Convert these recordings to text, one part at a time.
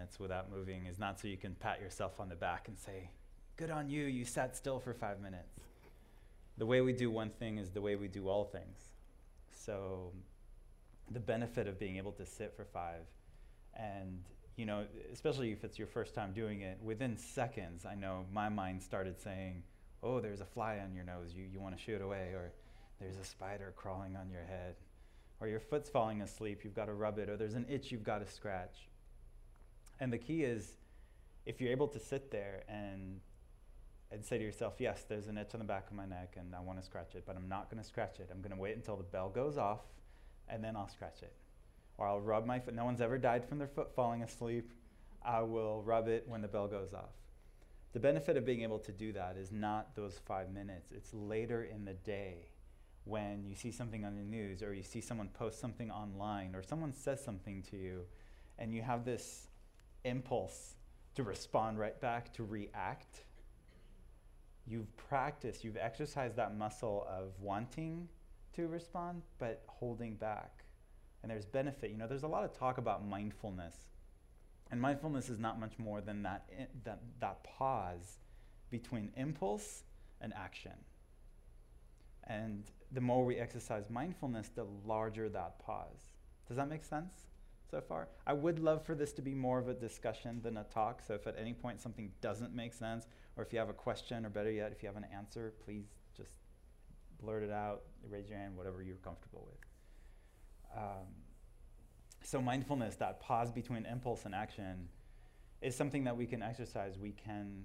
minutes without moving is not so you can pat yourself on the back and say, good on you, you sat still for 5 minutes. The way we do one thing is the way we do all things. So the benefit of being able to sit for 5, and especially if it's your first time doing it, within seconds, I know my mind started saying, oh, there's a fly on your nose, you want to shoo it away, or there's a spider crawling on your head, or your foot's falling asleep, you've got to rub it, or there's an itch you've got to scratch. And the key is, if you're able to sit there and say to yourself, yes, there's an itch on the back of my neck and I want to scratch it, but I'm not going to scratch it. I'm going to wait until the bell goes off and then I'll scratch it. Or I'll rub my foot. No one's ever died from their foot falling asleep. I will rub it when the bell goes off. The benefit of being able to do that is not those 5 minutes. It's later in the day when you see something on the news, or you see someone post something online, or someone says something to you, and you have this impulse to respond right back, to react. You've practiced, you've exercised that muscle of wanting to respond, but holding back. And there's benefit. There's a lot of talk about mindfulness. And mindfulness is not much more than that pause between impulse and action. And the more we exercise mindfulness, the larger that pause. Does that make sense so far? I would love for this to be more of a discussion than a talk, so if at any point something doesn't make sense, or if you have a question, or better yet, if you have an answer, please just blurt it out, raise your hand, whatever you're comfortable with. So mindfulness, that pause between impulse and action, is something that we can exercise. We can,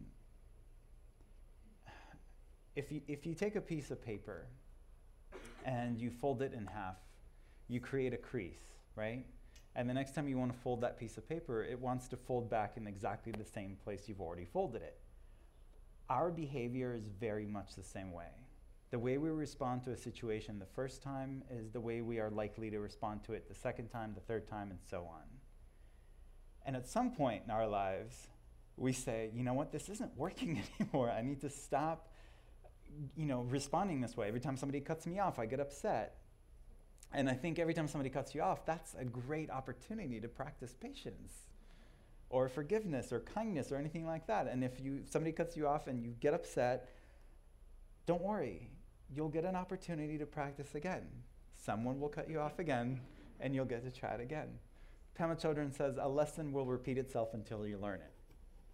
if you take a piece of paper and you fold it in half, you create a crease, right? And the next time you want to fold that piece of paper, it wants to fold back in exactly the same place you've already folded it. Our behavior is very much the same way. The way we respond to a situation the first time is the way we are likely to respond to it the second time, the third time, and so on. And at some point in our lives, we say, you know what, this isn't working anymore. I need to stop, responding this way. Every time somebody cuts me off, I get upset. And I think every time somebody cuts you off, that's a great opportunity to practice patience, or forgiveness, or kindness, or anything like that. And if somebody cuts you off and you get upset, don't worry. You'll get an opportunity to practice again. Someone will cut you off again, and you'll get to try it again. Pema Chodron says, a lesson will repeat itself until you learn it.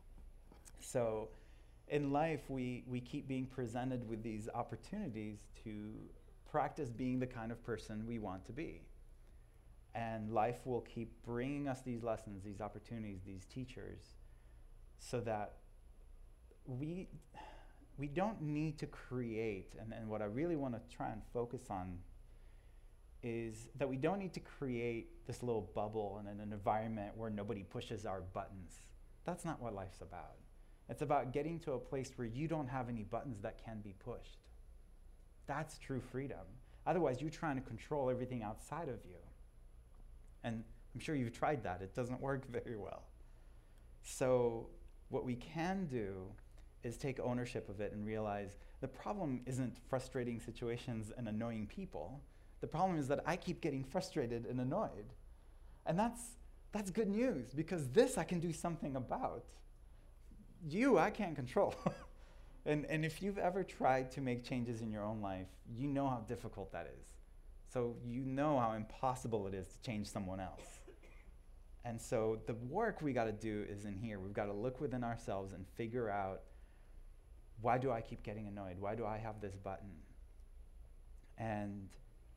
So in life, we keep being presented with these opportunities to practice being the kind of person we want to be. And life will keep bringing us these lessons, these opportunities, these teachers, so that we don't need to create, and what I really want to try and focus on is that we don't need to create this little bubble and an environment where nobody pushes our buttons. That's not what life's about. It's about getting to a place where you don't have any buttons that can be pushed. That's true freedom. Otherwise, you're trying to control everything outside of you. And I'm sure you've tried that. It doesn't work very well. So what we can do is take ownership of it and realize the problem isn't frustrating situations and annoying people. The problem is that I keep getting frustrated and annoyed. And that's good news, because this I can do something about. You, I can't control. And if you've ever tried to make changes in your own life, you know how difficult that is. So you know how impossible it is to change someone else. And so the work we got to do is in here. We've got to look within ourselves and figure out, why do I keep getting annoyed? Why do I have this button? And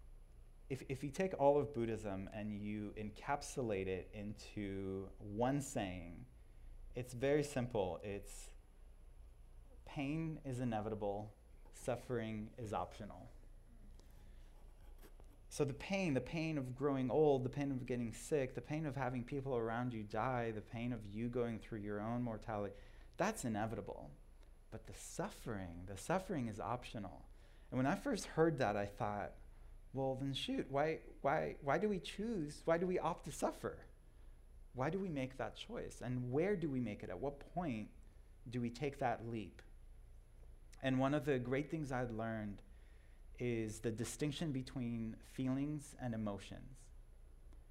if you take all of Buddhism and you encapsulate it into one saying, it's very simple. It's pain is inevitable, suffering is optional. So the pain of growing old, the pain of getting sick, the pain of having people around you die, the pain of you going through your own mortality, that's inevitable. But the suffering is optional. And when I first heard that, I thought, well, then shoot, why do we choose? Why do we opt to suffer? Why do we make that choice? And where do we make it? At what point do we take that leap? And one of the great things I'd learned is the distinction between feelings and emotions.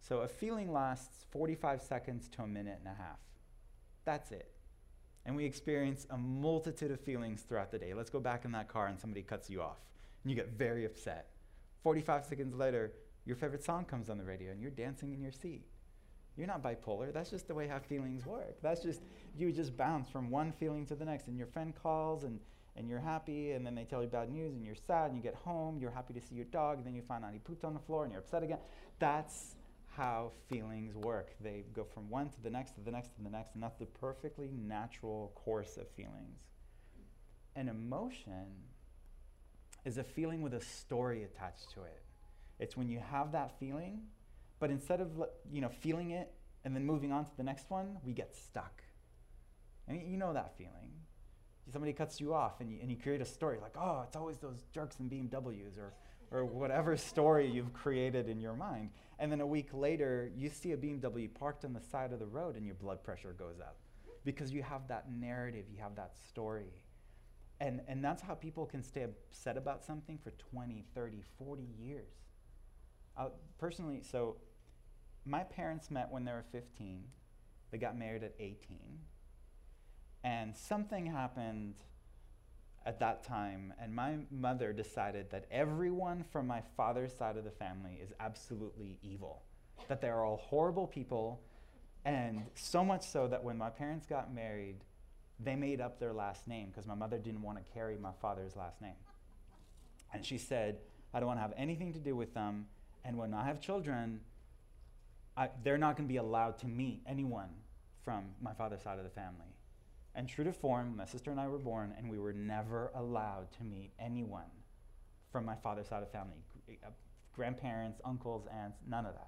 So a feeling lasts 45 seconds to a minute and a half. That's it. And we experience a multitude of feelings throughout the day. Let's go back in that car and somebody cuts you off and you get very upset. 45 seconds later, your favorite song comes on the radio and you're dancing in your seat. You're not bipolar. That's just the way how feelings work. That's just, you just bounce from one feeling to the next. And your friend calls and you're happy, and then they tell you bad news and you're sad, and you get home, you're happy to see your dog, and then you find out he pooped on the floor and you're upset again. That's how feelings work. They go from one to the next, to the next, to the next, and that's the perfectly natural course of feelings. An emotion is a feeling with a story attached to it. It's when you have that feeling, but instead of feeling it and then moving on to the next one, we get stuck. And you know that feeling. Somebody cuts you off and you create a story like, oh, it's always those jerks in BMWs or whatever story you've created in your mind. And then a week later, you see a BMW parked on the side of the road and your blood pressure goes up because you have that narrative, you have that story. And that's how people can stay upset about something for 20, 30, 40 years. Personally, so my parents met when they were 15. They got married at 18. And something happened at that time, and my mother decided that everyone from my father's side of the family is absolutely evil, that they're all horrible people, and so much so that when my parents got married, they made up their last name because my mother didn't want to carry my father's last name. And she said, I don't want to have anything to do with them, and when I have children, they're not going to be allowed to meet anyone from my father's side of the family. And true to form, my sister and I were born, and we were never allowed to meet anyone from my father's side of the family. Grandparents, uncles, aunts, none of that.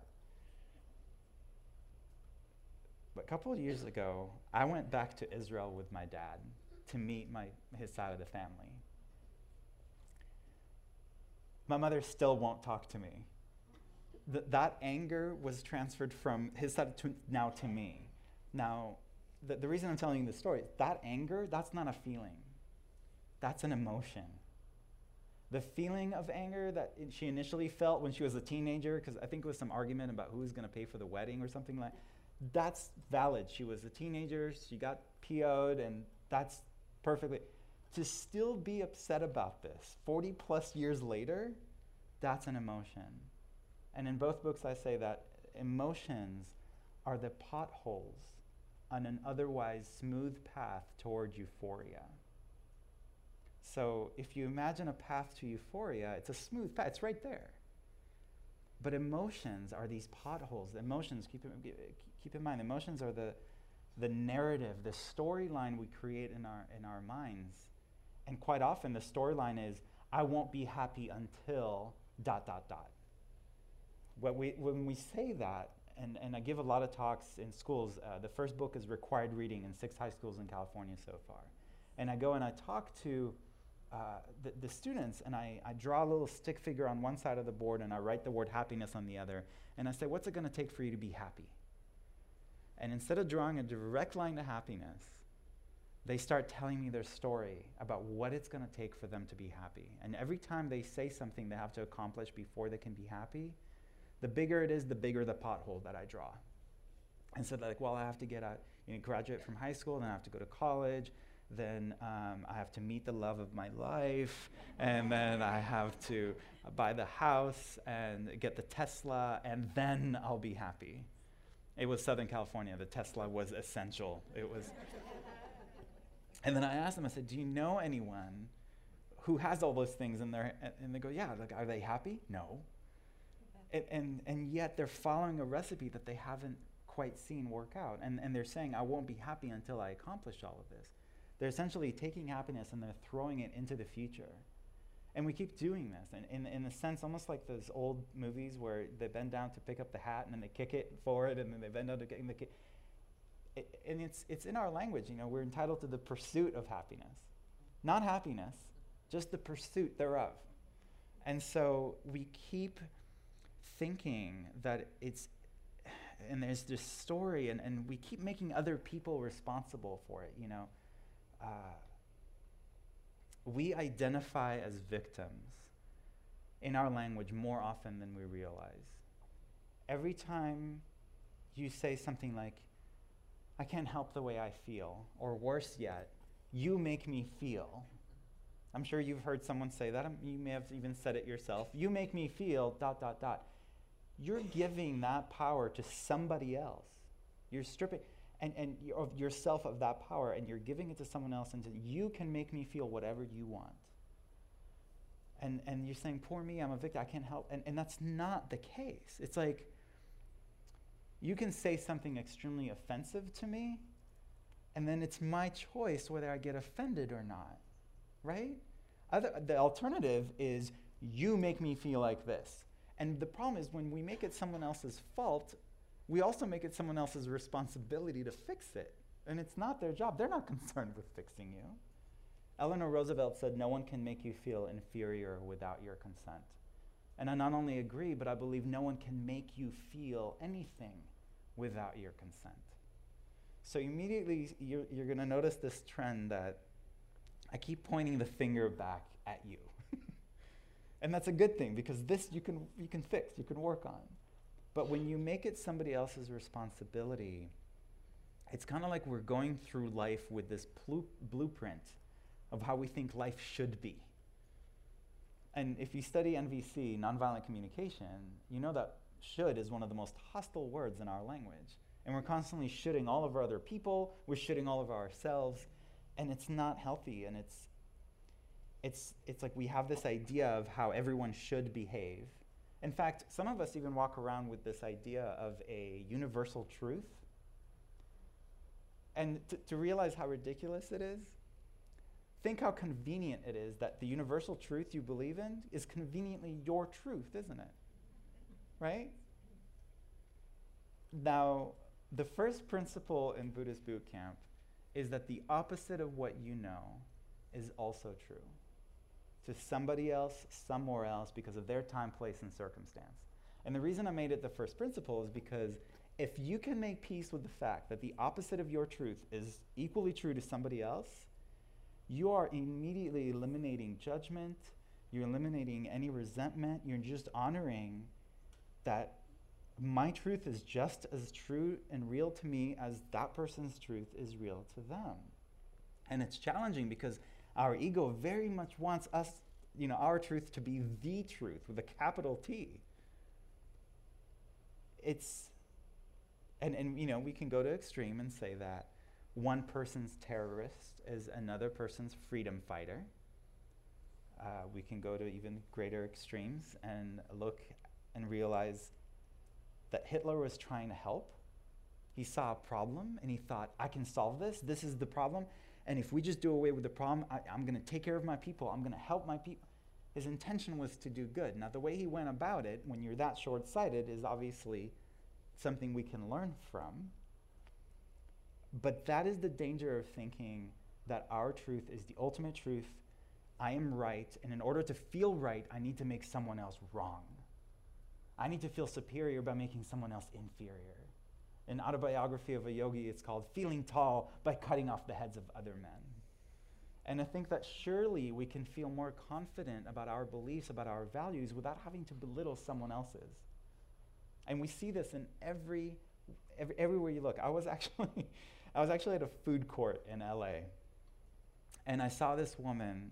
But a couple of years ago, I went back to Israel with my dad to meet his side of the family. My mother still won't talk to me. That anger was transferred from his side now to me. Now, the reason I'm telling you this story, that anger, that's not a feeling. That's an emotion. The feeling of anger that she initially felt when she was a teenager, because I think it was some argument about who was going to pay for the wedding or something like that, that's valid. She was a teenager, she got PO'd, and that's perfectly. To still be upset about this 40 plus years later, that's an emotion. And in both books I say that emotions are the potholes on an otherwise smooth path toward euphoria. So if you imagine a path to euphoria, it's a smooth path, it's right there. But emotions are these potholes. Emotions, keep in mind, emotions are the narrative, the storyline we create in our minds. And quite often the storyline is, I won't be happy until ... When we say that, and I give a lot of talks in schools, the first book is required reading in 6 high schools in California so far. And I go and I talk to the students, and I draw a little stick figure on one side of the board, and I write the word happiness on the other, and I say, what's it going to take for you to be happy? And instead of drawing a direct line to happiness, they start telling me their story about what it's going to take for them to be happy. And every time they say something they have to accomplish before they can be happy, the bigger it is, the bigger the pothole that I draw. And so like, well, I have to graduate from high school, then I have to go to college, then I have to meet the love of my life, and then I have to buy the house and get the Tesla, and then I'll be happy. It was Southern California. The Tesla was essential. It was. And then I asked them, I said, do you know anyone who has all those things in their, and they go, yeah, like, are they happy? No. And yet they're following a recipe that they haven't quite seen work out. And they're saying, I won't be happy until I accomplish all of this. They're essentially taking happiness and they're throwing it into the future. And we keep doing this. And in a sense, almost like those old movies where they bend down to pick up the hat and then they kick it forward and then they bend down to kick the kick. And it's in our language, we're entitled to the pursuit of happiness. Not happiness, just the pursuit thereof. And so we keep thinking that and there's this story, and we keep making other people responsible for it, We identify as victims in our language more often than we realize. every time you say something like, I can't help the way I feel, or worse yet, you make me feel. I'm sure you've heard someone say that. You may have even said it yourself. You make me feel ... You're giving that power to somebody else. You're stripping of yourself of that power, and you're giving it to someone else, and you can make me feel whatever you want. And you're saying, poor me, I'm a victim, I can't help. And that's not the case. It's like, you can say something extremely offensive to me, and then it's my choice whether I get offended or not, right? The alternative is, you make me feel like this. And the problem is, when we make it someone else's fault, we also make it someone else's responsibility to fix it. And it's not their job. They're not concerned with fixing you. Eleanor Roosevelt said, no one can make you feel inferior without your consent. And I not only agree, but I believe no one can make you feel anything without your consent. So immediately, you're going to notice this trend that I keep pointing the finger back at you. And that's a good thing, because this you can fix, you can work on. But when you make it somebody else's responsibility, it's kind of like we're going through life with this blueprint of how we think life should be. And if you study NVC, nonviolent communication, you know that should is one of the most hostile words in our language. And we're constantly shoulding all of our other people, we're shoulding all of ourselves, and it's not healthy, and it's like we have this idea of how everyone should behave. In fact, some of us even walk around with this idea of a universal truth. And to realize how ridiculous it is, think how convenient it is that the universal truth you believe in is conveniently your truth, isn't it? Right? Now, the first principle in Buddhist boot camp is that the opposite of what you know is also true to somebody else, somewhere else, because of their time, place, and circumstance. And the reason I made it the first principle is because if you can make peace with the fact that the opposite of your truth is equally true to somebody else, you are immediately eliminating judgment, you're eliminating any resentment, you're just honoring that my truth is just as true and real to me as that person's truth is real to them. And it's challenging because our ego very much wants us, our truth to be the truth with a capital T. And we can go to extreme and say that one person's terrorist is another person's freedom fighter. We can go to even greater extremes and look and realize that Hitler was trying to help. He saw a problem and he thought, I can solve this. This is the problem. And if we just do away with the problem, I'm going to take care of my people. I'm going to help my people. His intention was to do good. Now, the way he went about it, when you're that short-sighted, is obviously something we can learn from. But that is the danger of thinking that our truth is the ultimate truth. I am right, and in order to feel right, I need to make someone else wrong. I need to feel superior by making someone else inferior. In Autobiography of a Yogi, it's called Feeling Tall by Cutting Off the Heads of Other Men. And I think that surely we can feel more confident about our beliefs, about our values, without having to belittle someone else's. And we see this in everywhere you look. I was actually at a food court in LA, and I saw this woman.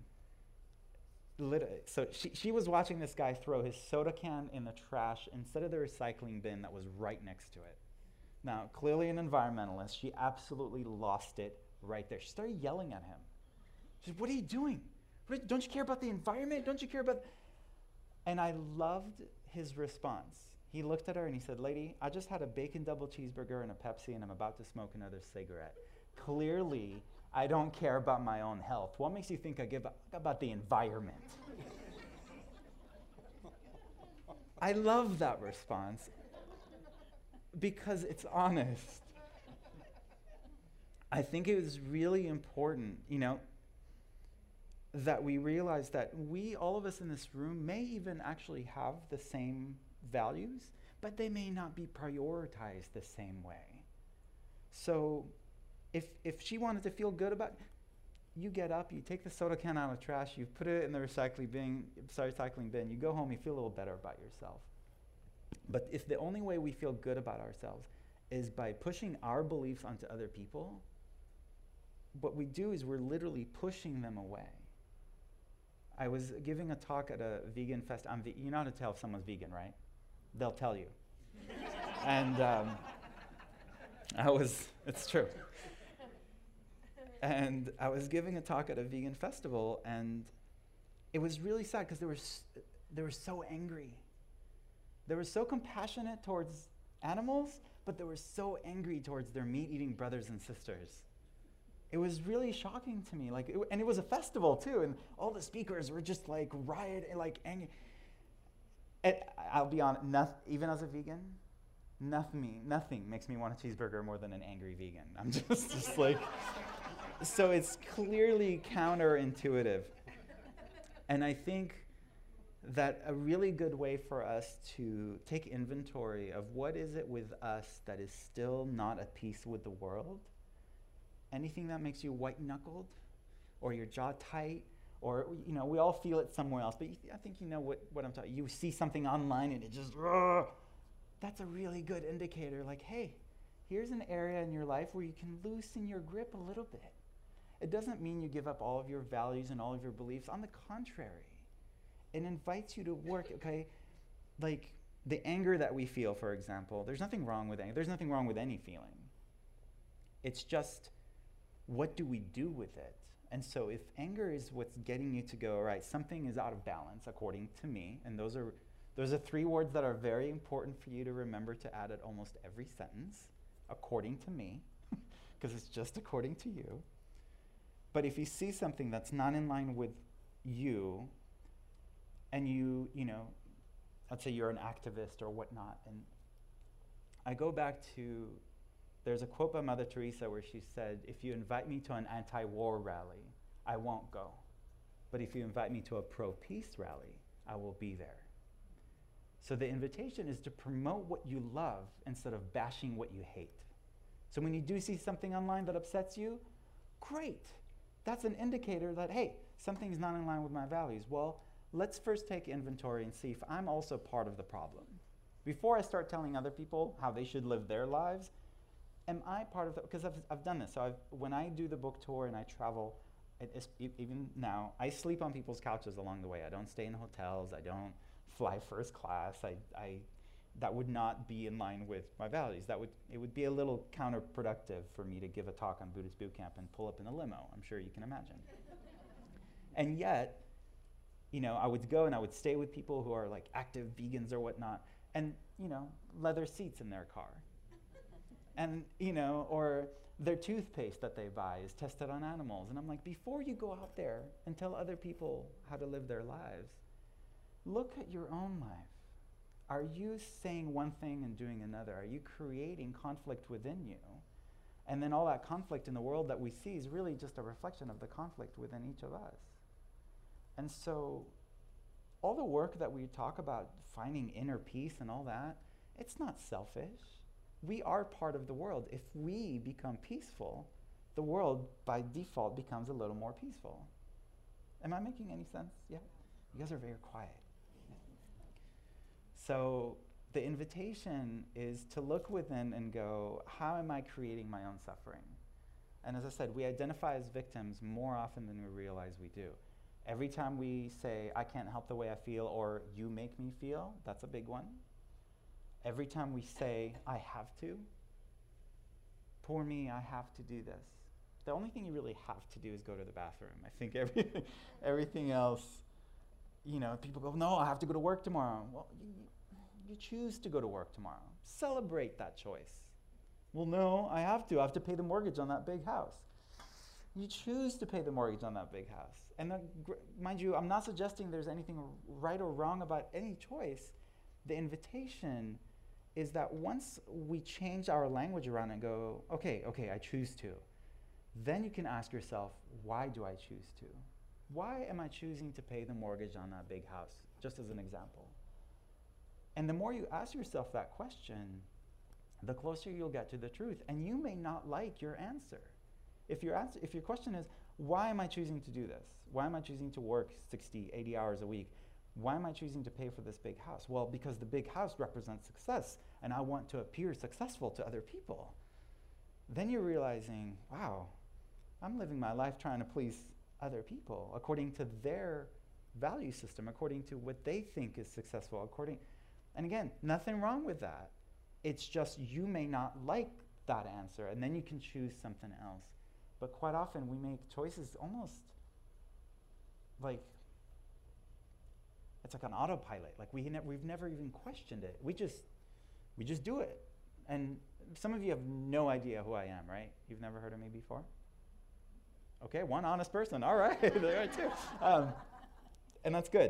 So she was watching this guy throw his soda can in the trash instead of the recycling bin that was right next to it. Now, clearly an environmentalist, she absolutely lost it right there. She started yelling at him. She said, what are you doing? Don't you care about the environment? Don't you care about... And I loved his response. He looked at her and he said, lady, I just had a bacon double cheeseburger and a Pepsi and I'm about to smoke another cigarette. Clearly, I don't care about my own health. What makes you think I give about the environment? I love that response because it's honest. I think it was really important, that we realize that all of us in this room, may even actually have the same values, but they may not be prioritized the same way. So if she wanted to feel good about it, you get up, you take the soda can out of the trash, you put it in the recycling bin, you go home, you feel a little better about yourself. But if the only way we feel good about ourselves is by pushing our beliefs onto other people, what we do is we're literally pushing them away. I was giving a talk at a vegan fest. You know how to tell if someone's vegan, right? They'll tell you. And it's true. And I was giving a talk at a vegan festival, and it was really sad because they were so angry. They were so compassionate towards animals, but they were so angry towards their meat-eating brothers and sisters. It was really shocking to me. And it was a festival too, and all the speakers were just like rioting, like angry. And I'll be honest, even as a vegan, nothing makes me want a cheeseburger more than an angry vegan. I'm just like, so it's clearly counterintuitive. And I think that a really good way for us to take inventory of what is it with us that is still not at peace with the world, anything that makes you white-knuckled or your jaw tight, or, we all feel it somewhere else, but I think you know what I'm talking. You see something online and it just, that's a really good indicator, like, hey, here's an area in your life where you can loosen your grip a little bit. It doesn't mean you give up all of your values and all of your beliefs. On the contrary, it invites you to work, okay? Like the anger that we feel, for example, there's nothing wrong with anger. There's nothing wrong with any feeling. It's just, what do we do with it? And so if anger is what's getting you to go, all right, something is out of balance according to me, and those are 3 words that are very important for you to remember to add at almost every sentence, according to me, because it's just according to you. But if you see something that's not in line with you, and let's say you're an activist or whatnot, and I go back to, there's a quote by Mother Teresa where she said, if you invite me to an anti-war rally, I won't go. But if you invite me to a pro-peace rally, I will be there. So the invitation is to promote what you love instead of bashing what you hate. So when you do see something online that upsets you, great. That's an indicator that, hey, something's not in line with my values. Well, let's first take inventory and see if I'm also part of the problem. Before I start telling other people how they should live their lives, am I part of the, because I've done this. So when I do the book tour and I travel, even now, I sleep on people's couches along the way. I don't stay in hotels. I don't fly first class. That would not be in line with my values. It would be a little counterproductive for me to give a talk on Buddhist boot camp and pull up in a limo. I'm sure you can imagine. And yet, I would go and I would stay with people who are like active vegans or whatnot, and leather seats in their car. And, or their toothpaste that they buy is tested on animals. And I'm like, before you go out there and tell other people how to live their lives, look at your own life. Are you saying one thing and doing another? Are you creating conflict within you? And then all that conflict in the world that we see is really just a reflection of the conflict within each of us. And so all the work that we talk about, finding inner peace and all that, it's not selfish. We are part of the world. If we become peaceful, the world by default becomes a little more peaceful. Am I making any sense? Yeah? You guys are very quiet. So the invitation is to look within and go, how am I creating my own suffering? And as I said, we identify as victims more often than we realize we do. Every time we say, I can't help the way I feel, or you make me feel, that's a big one. Every time we say, I have to, poor me, I have to do this. The only thing you really have to do is go to the bathroom. I think everything else, people go, no, I have to go to work tomorrow. Well, you choose to go to work tomorrow. Celebrate that choice. Well, no, I have to pay the mortgage on that big house. You choose to pay the mortgage on that big house. And mind you, I'm not suggesting there's anything right or wrong about any choice. The invitation is that once we change our language around and go, okay, I choose to, then you can ask yourself, why do I choose to? Why am I choosing to pay the mortgage on that big house? Just as an example. And the more you ask yourself that question, the closer you'll get to the truth. And you may not like your answer. If your question is, why am I choosing to do this? Why am I choosing to work 60, 80 hours a week? Why am I choosing to pay for this big house? Well, because the big house represents success, and I want to appear successful to other people. Then you're realizing, wow, I'm living my life trying to please other people according to their value system, according to what they think is successful, and again, nothing wrong with that. It's just you may not like that answer, and then you can choose something else. But quite often we make choices almost like it's like an autopilot. Like we've never even questioned it. We just do it. And some of you have no idea who I am, right? You've never heard of me before? Okay, one honest person. All right, there are two. And that's good.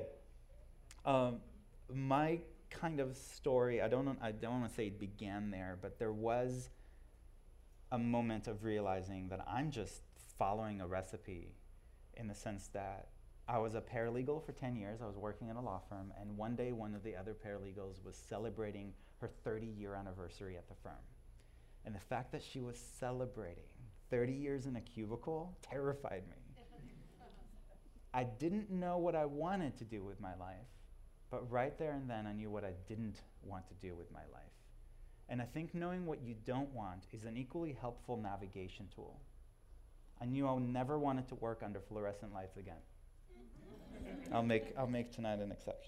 My kind of story, I don't want to say it began there, but there was a moment of realizing that I'm just following a recipe, in the sense that I was a paralegal for 10 years. I was working in a law firm, and one day one of the other paralegals was celebrating her 30-year anniversary at the firm. And the fact that she was celebrating 30 years in a cubicle terrified me. I didn't know what I wanted to do with my life, but right there and then I knew what I didn't want to do with my life. And I think knowing what you don't want is an equally helpful navigation tool. I knew I never wanted to work under fluorescent lights again. I'll make tonight an exception.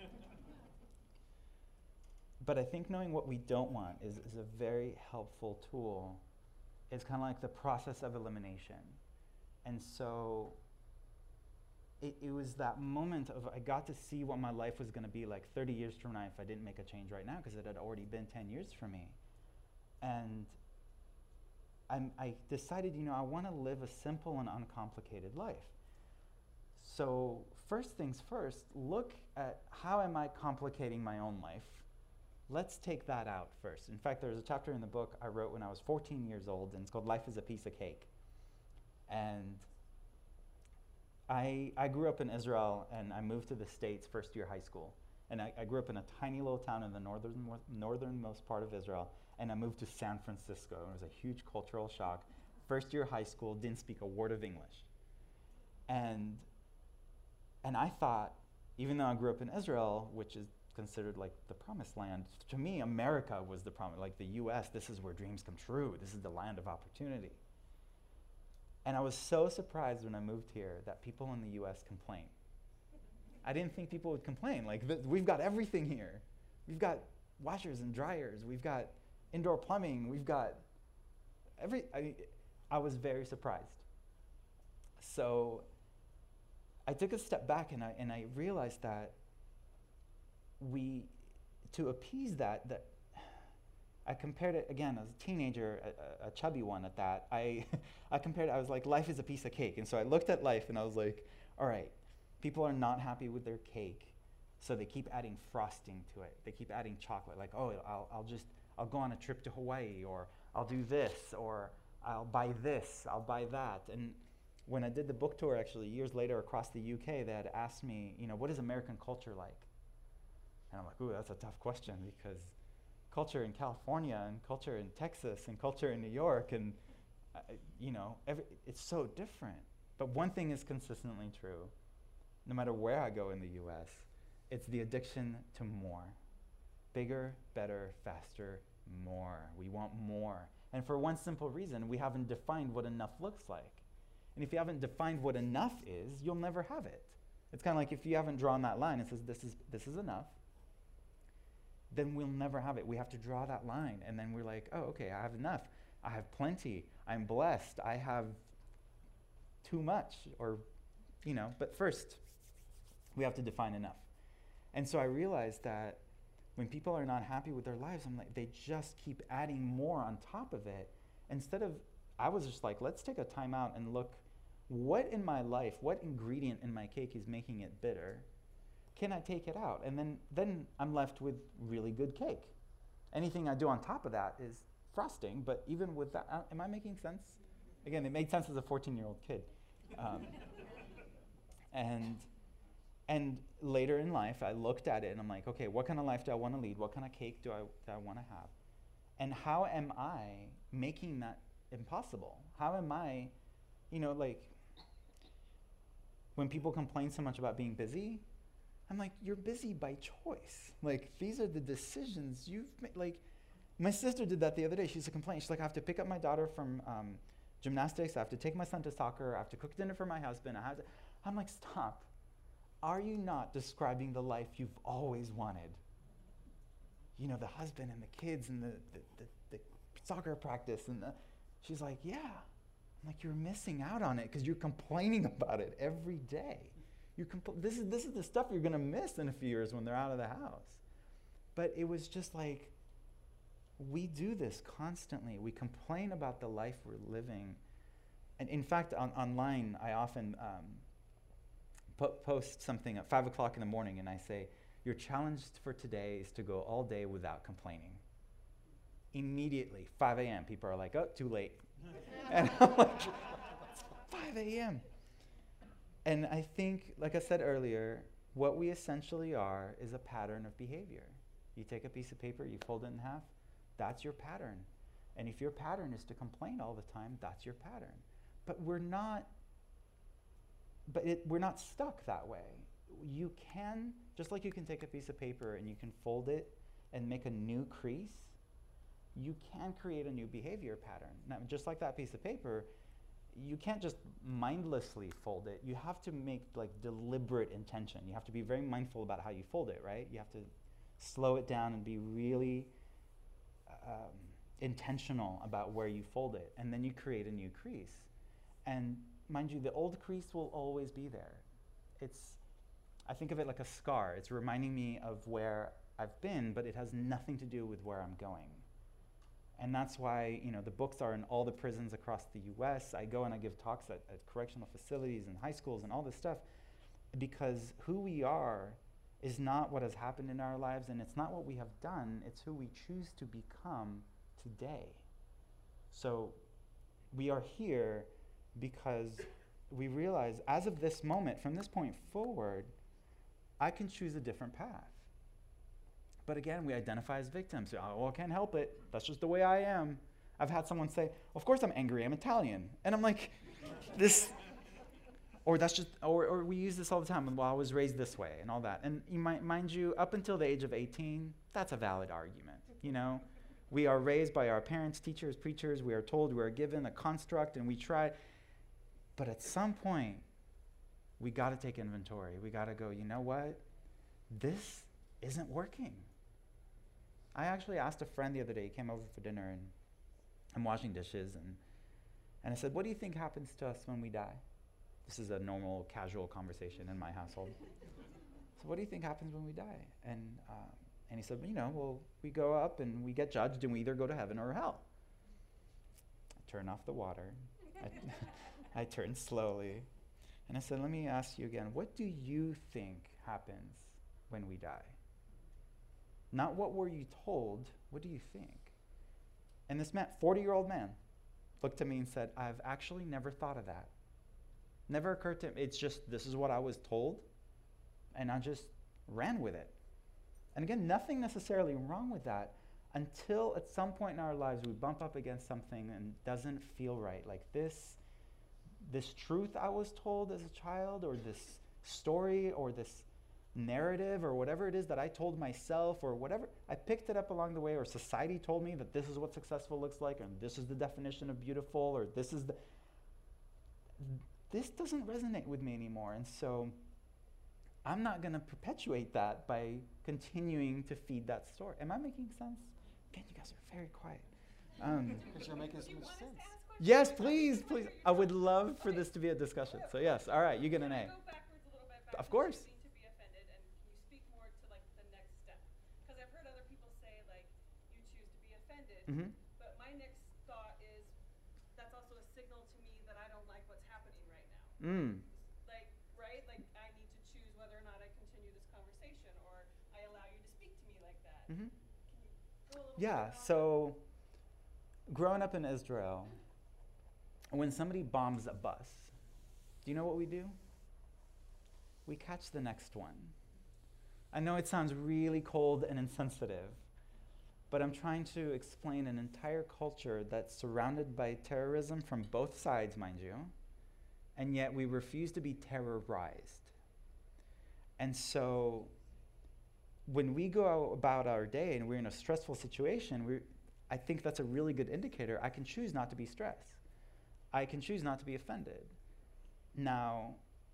But I think knowing what we don't want is a very helpful tool. It's kind of like the process of elimination. And so it was that moment of I got to see what my life was going to be like 30 years from now if I didn't make a change right now, because it had already been 10 years for me. And I decided, I want to live a simple and uncomplicated life. So first things first, look at how am I complicating my own life. Let's take that out first. In fact, there's a chapter in the book I wrote when I was 14 years old, and it's called Life is a Piece of Cake. And I grew up in Israel, and I moved to the States first year high school. And I grew up in a tiny little town in the northernmost part of Israel, and I moved to San Francisco. It was a huge cultural shock. First year high school, didn't speak a word of English. And I thought, even though I grew up in Israel, which is considered like the promised land, to me, America was the promise, like the US, this is where dreams come true. This is the land of opportunity. And I was so surprised when I moved here that people in the US complain. I didn't think people would complain. Like, we've got everything here. We've got washers and dryers. We've got indoor plumbing. We've got I was very surprised. So I took a step back and I realized that to appease that I compared it, again, as a teenager, a chubby one at that, I compared it, I was like, life is a piece of cake. And so I looked at life and I was like, all right, people are not happy with their cake, so they keep adding frosting to it. They keep adding chocolate, like, oh, I'll go on a trip to Hawaii, or I'll do this, or I'll buy this, I'll buy that. And when I did the book tour, actually, years later across the UK, they had asked me, what is American culture like? And I'm like, ooh, that's a tough question, because culture in California and culture in Texas and culture in New York, and it's so different. But one thing is consistently true. No matter where I go in the US, it's the addiction to more. Bigger, better, faster, more. We want more. And for one simple reason, we haven't defined what enough looks like. And if you haven't defined what enough is, you'll never have it. It's kind of like if you haven't drawn that line and says this is enough, then we'll never have it. We have to draw that line, and then we're like, oh, okay, I have enough. I have plenty. I'm blessed. I have too much, or, but first, we have to define enough. And so I realized that when people are not happy with their lives, I'm like, they just keep adding more on top of it. I was just like, let's take a time out and look, what in my life, what ingredient in my cake is making it bitter? Can I take it out? And then I'm left with really good cake. Anything I do on top of that is frosting, but even with that, am I making sense? Again, it made sense as a 14-year-old kid. And later in life, I looked at it and I'm like, okay, what kind of life do I want to lead? What kind of cake do I want to have? And how am I making that impossible? How am I, when people complain so much about being busy, I'm like, you're busy by choice. Like, these are the decisions you've made. Like, my sister did that the other day. She used to complain. She's like, I have to pick up my daughter from gymnastics. I have to take my son to soccer. I have to cook dinner for my husband. I'm like, stop. Are you not describing the life you've always wanted? You know, the husband and the kids and the soccer practice. She's like, yeah. I'm like, you're missing out on it because you're complaining about it every day. This is the stuff you're going to miss in a few years when they're out of the house. But it was just like, we do this constantly. We complain about the life we're living. And in fact, online, I often post something at 5 o'clock in the morning, and I say, your challenge for today is to go all day without complaining. Immediately, 5 a.m., people are like, oh, too late. And I'm like, it's 5 a.m. And I think, like I said earlier, what we essentially are is a pattern of behavior. You take a piece of paper, you fold it in half, that's your pattern. And if your pattern is to complain all the time, that's your pattern. But we're not stuck that way. You can, just like you can take a piece of paper and you can fold it and make a new crease, you can create a new behavior pattern. Now, just like that piece of paper, you can't just mindlessly fold it. You have to make like deliberate intention. You have to be very mindful about how you fold it, right? You have to slow it down and be really intentional about where you fold it. And then you create a new crease. And mind you, the old crease will always be there. I think of it like a scar. It's reminding me of where I've been, but it has nothing to do with where I'm going. And that's why, you know, the books are in all the prisons across the US. I go and I give talks at correctional facilities and high schools and all this stuff, because who we are is not what has happened in our lives, and it's not what we have done, it's who we choose to become today. So we are here because we realize, as of this moment, from this point forward, I can choose a different path. But again, we identify as victims. Oh, well, I can't help it. That's just the way I am. I've had someone say, of course I'm angry, I'm Italian. And I'm like, this, or that's just, or we use this all the time, well, I was raised this way and all that. And mind you, up until the age of 18, that's a valid argument, you know? We are raised by our parents, teachers, preachers. We are told, we are given a construct, and we try. But at some point, we got to take inventory. We got to go, you know what? This isn't working. I actually asked a friend the other day, he came over for dinner, and I'm washing dishes, and I said, what do you think happens to us when we die? This is a normal, casual conversation in my household. So what do you think happens when we die? And he said, you know, well, we go up and we get judged, and we either go to heaven or hell. I turn off the water. I turn slowly. And I said, let me ask you again, what do you think happens when we die? Not what were you told, what do you think? And this man, 40-year-old man, looked at me and said, I've actually never thought of that. Never occurred to him. It's just, this is what I was told, and I just ran with it. And again, nothing necessarily wrong with that, until at some point in our lives we bump up against something and doesn't feel right. Like this truth I was told as a child, or this story, or this narrative, or whatever it is that I told myself, or whatever, I picked it up along the way, or society told me that this is what successful looks like, and this is the definition of beautiful, or this doesn't resonate with me anymore. And so I'm not going to perpetuate that by continuing to feed that story. Am I making sense? Again, you guys are very quiet. Because you're making so much sense. Yes, please. I would love for this to be a discussion. So yes, all right, you get an A. Go backwards a little bit back. Of course. To be offended, and can you speak more to like the next step? Because I've heard other people say like you choose to be offended, but my next thought is that's also a signal to me that I don't like what's happening right now. Like, right? Like I need to choose whether or not I continue this conversation, or I allow you to speak to me like that. Can you go a little bit on So growing up in Israel, when somebody bombs a bus, do you know what we do? We catch the next one. I know it sounds really cold and insensitive, but I'm trying to explain an entire culture that's surrounded by terrorism from both sides, mind you, and yet we refuse to be terrorized. And so when we go about our day and we're in a stressful situation, I think that's a really good indicator. I can choose not to be stressed. I can choose not to be offended. Now,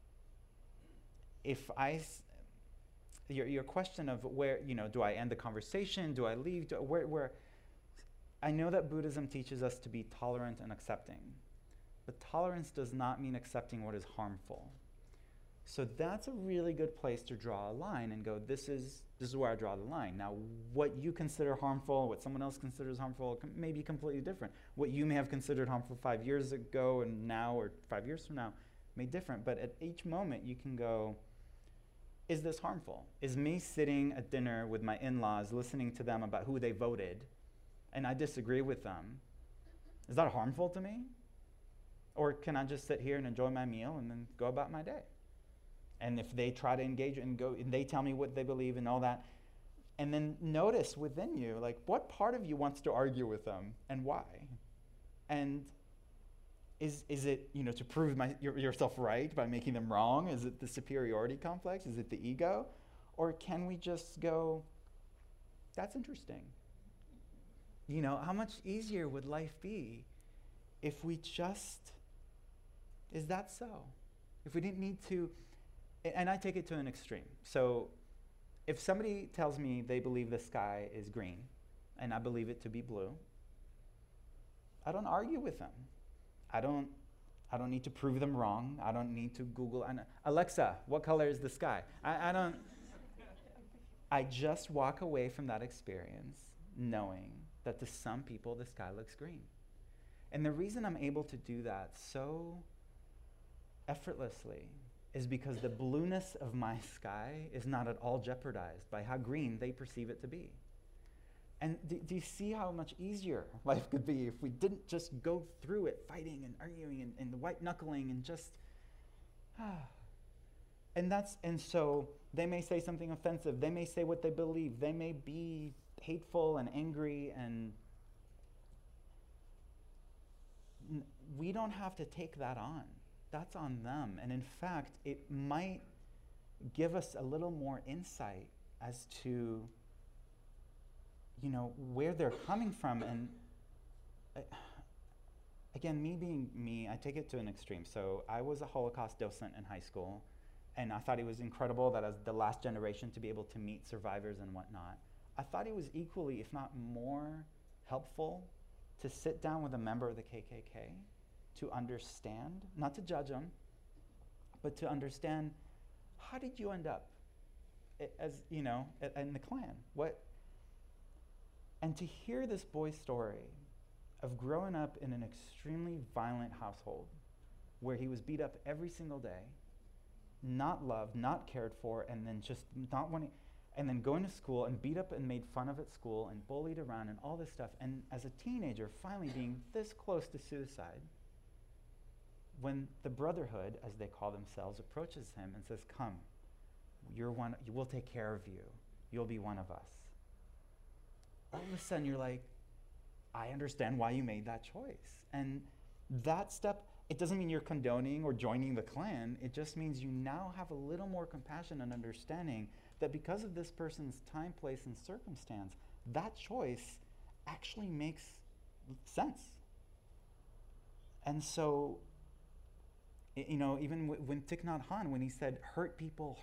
if your question of where, do I end the conversation? Do I leave? Where? I know that Buddhism teaches us to be tolerant and accepting, but tolerance does not mean accepting what is harmful. So that's a really good place to draw a line and go, this is where I draw the line. Now, what you consider harmful, what someone else considers harmful, may be completely different. What you may have considered harmful 5 years ago and now, or 5 years from now, may be different. But at each moment, you can go, is this harmful? Is me sitting at dinner with my in-laws, listening to them about who they voted, and I disagree with them, is that harmful to me? Or can I just sit here and enjoy my meal and then go about my day? And if they try to engage and they tell me what they believe and all that, and then notice within you, like, what part of you wants to argue with them and why? And is it, to prove yourself right by making them wrong? Is it the superiority complex? Is it the ego? Or can we just go, that's interesting. How much easier would life be if we just, is that so? If we didn't need to, and I take it to an extreme. So if somebody tells me they believe the sky is green, and I believe it to be blue, I don't argue with them. I don't need to prove them wrong. I don't need to Google, Alexa, what color is the sky? I just walk away from that experience knowing that to some people the sky looks green. And the reason I'm able to do that so effortlessly is because the blueness of my sky is not at all jeopardized by how green they perceive it to be. And do you see how much easier life could be if we didn't just go through it fighting and arguing and white knuckling and just, and so they may say something offensive, they may say what they believe, they may be hateful and angry, and we don't have to take that on. That's on them. And in fact, it might give us a little more insight as to, where they're coming from. And again, me being me, I take it to an extreme. So I was a Holocaust docent in high school, and I thought it was incredible that as the last generation to be able to meet survivors and whatnot. I thought it was equally, if not more, helpful to sit down with a member of the KKK to understand, not to judge them, but to understand, how did you end up in the Klan? And to hear this boy's story of growing up in an extremely violent household where he was beat up every single day, not loved, not cared for, and then just not wanting, and then going to school and beat up and made fun of at school and bullied around and all this stuff, and as a teenager finally being this close to suicide, when the Brotherhood, as they call themselves, approaches him and says, come, we'll take care of you, you'll be one of us. All of a sudden you're like, I understand why you made that choice. And that step, it doesn't mean you're condoning or joining the Klan, it just means you now have a little more compassion and understanding that because of this person's time, place, and circumstance, that choice actually makes sense. And so, even when Thich Nhat Hanh, when he said, hurt people,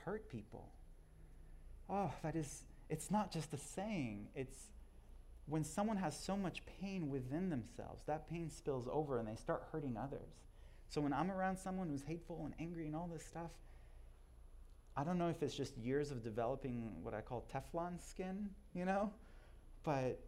it's not just a saying, it's when someone has so much pain within themselves, that pain spills over and they start hurting others. So when I'm around someone who's hateful and angry and all this stuff, I don't know if it's just years of developing what I call Teflon skin, but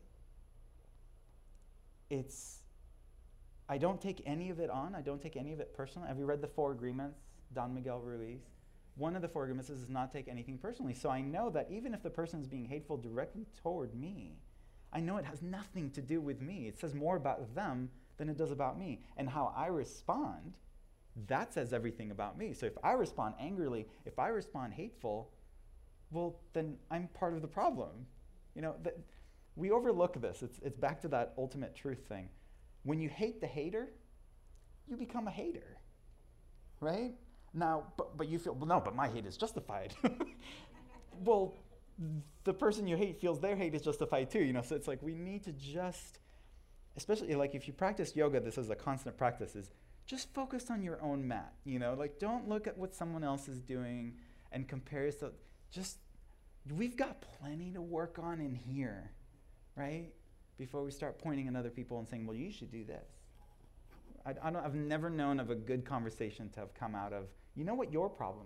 I don't take any of it on. I don't take any of it personally. Have you read the 4 Agreements, Don Miguel Ruiz? One of the 4 agreements is not take anything personally. So I know that even if the person is being hateful directly toward me, I know it has nothing to do with me. It says more about them than it does about me. And how I respond, that says everything about me. So if I respond angrily, if I respond hateful, well, then I'm part of the problem. We overlook this. It's back to that ultimate truth thing. When you hate the hater, you become a hater, right? Now, but you feel, well, no, but my hate is justified. well, the person you hate feels their hate is justified too, you know. So it's like we need to just, especially like if you practice yoga, this is a constant practice, is just focus on your own mat, you know. Like don't look at what someone else is doing and compare yourself. Just, we've got plenty to work on in here, right? Before we start pointing at other people and saying, well, you should do this. I've never known of a good conversation to have come out of, you know what your problem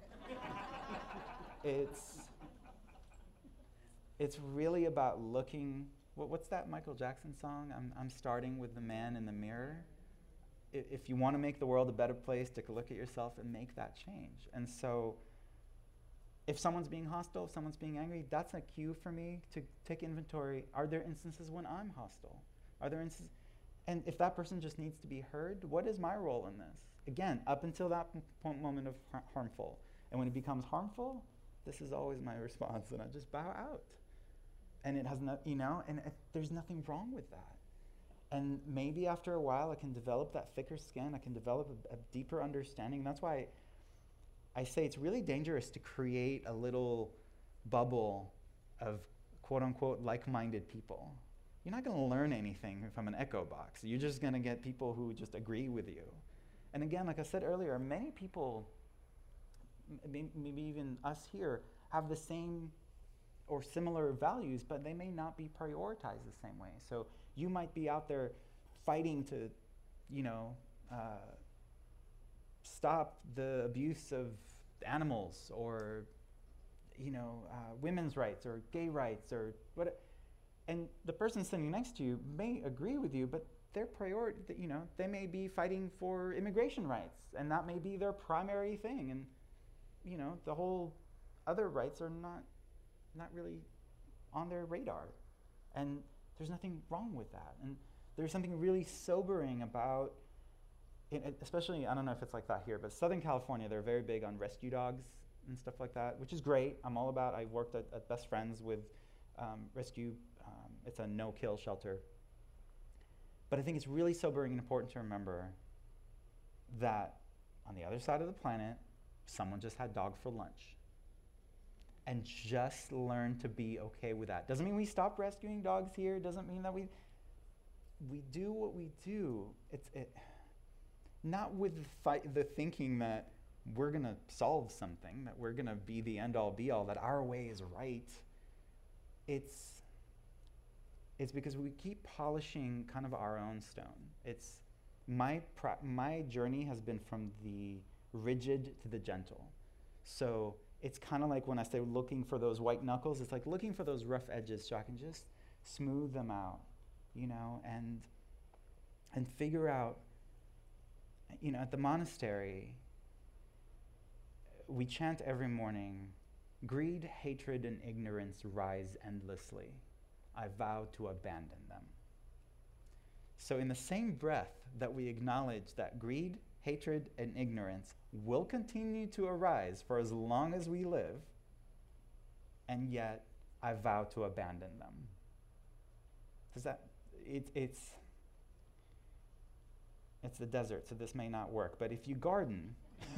is? It's really about looking, what's that Michael Jackson song? I'm starting with the man in the mirror. If you want to make the world a better place, take a look at yourself and make that change. And so if someone's being hostile, if someone's being angry, that's a cue for me to take inventory. Are there instances when I'm hostile? Are there instances? And if that person just needs to be heard, what is my role in this? Again, up until that moment of harmful. And when it becomes harmful, this is always my response, and I just bow out. And it has no, you know, and there's nothing wrong with that. And maybe after a while, I can develop that thicker skin. I can develop a deeper understanding. That's why I say it's really dangerous to create a little bubble of quote unquote like-minded people. You're not going to learn anything from an echo box. You're just going to get people who just agree with you. And again, like I said earlier, many people, maybe even us here, have the same or similar values, but they may not be prioritized the same way. So you might be out there fighting to, you know, stop the abuse of animals, or, you know, women's rights or gay rights or what. And the person sitting next to you may agree with you, but their priority, you know, they may be fighting for immigration rights, and that may be their primary thing. And, you know, the whole other rights are not really on their radar. And there's nothing wrong with that. And there's something really sobering about, especially, I don't know if it's like that here, but Southern California, they're very big on rescue dogs and stuff like that, which is great. I'm all about, I worked at Best Friends with rescue. It's a no-kill shelter. But I think it's really sobering and important to remember that on the other side of the planet, someone just had dog for lunch. And just learn to be okay with that. Doesn't mean we stop rescuing dogs here. Doesn't mean that we do what we do. Not with the thinking that we're going to solve something, that we're going to be the end-all be-all, that our way is right. It's because we keep polishing kind of our own stone. It's my journey has been from the rigid to the gentle. So it's kind of like when I say looking for those white knuckles, it's like looking for those rough edges so I can just smooth them out, you know, and figure out, you know, at the monastery, we chant every morning, greed, hatred, and ignorance rise endlessly. I vow to abandon them. So in the same breath that we acknowledge that greed, hatred, and ignorance will continue to arise for as long as we live, and yet I vow to abandon them. Does that, it's the desert, so this may not work, but if you garden,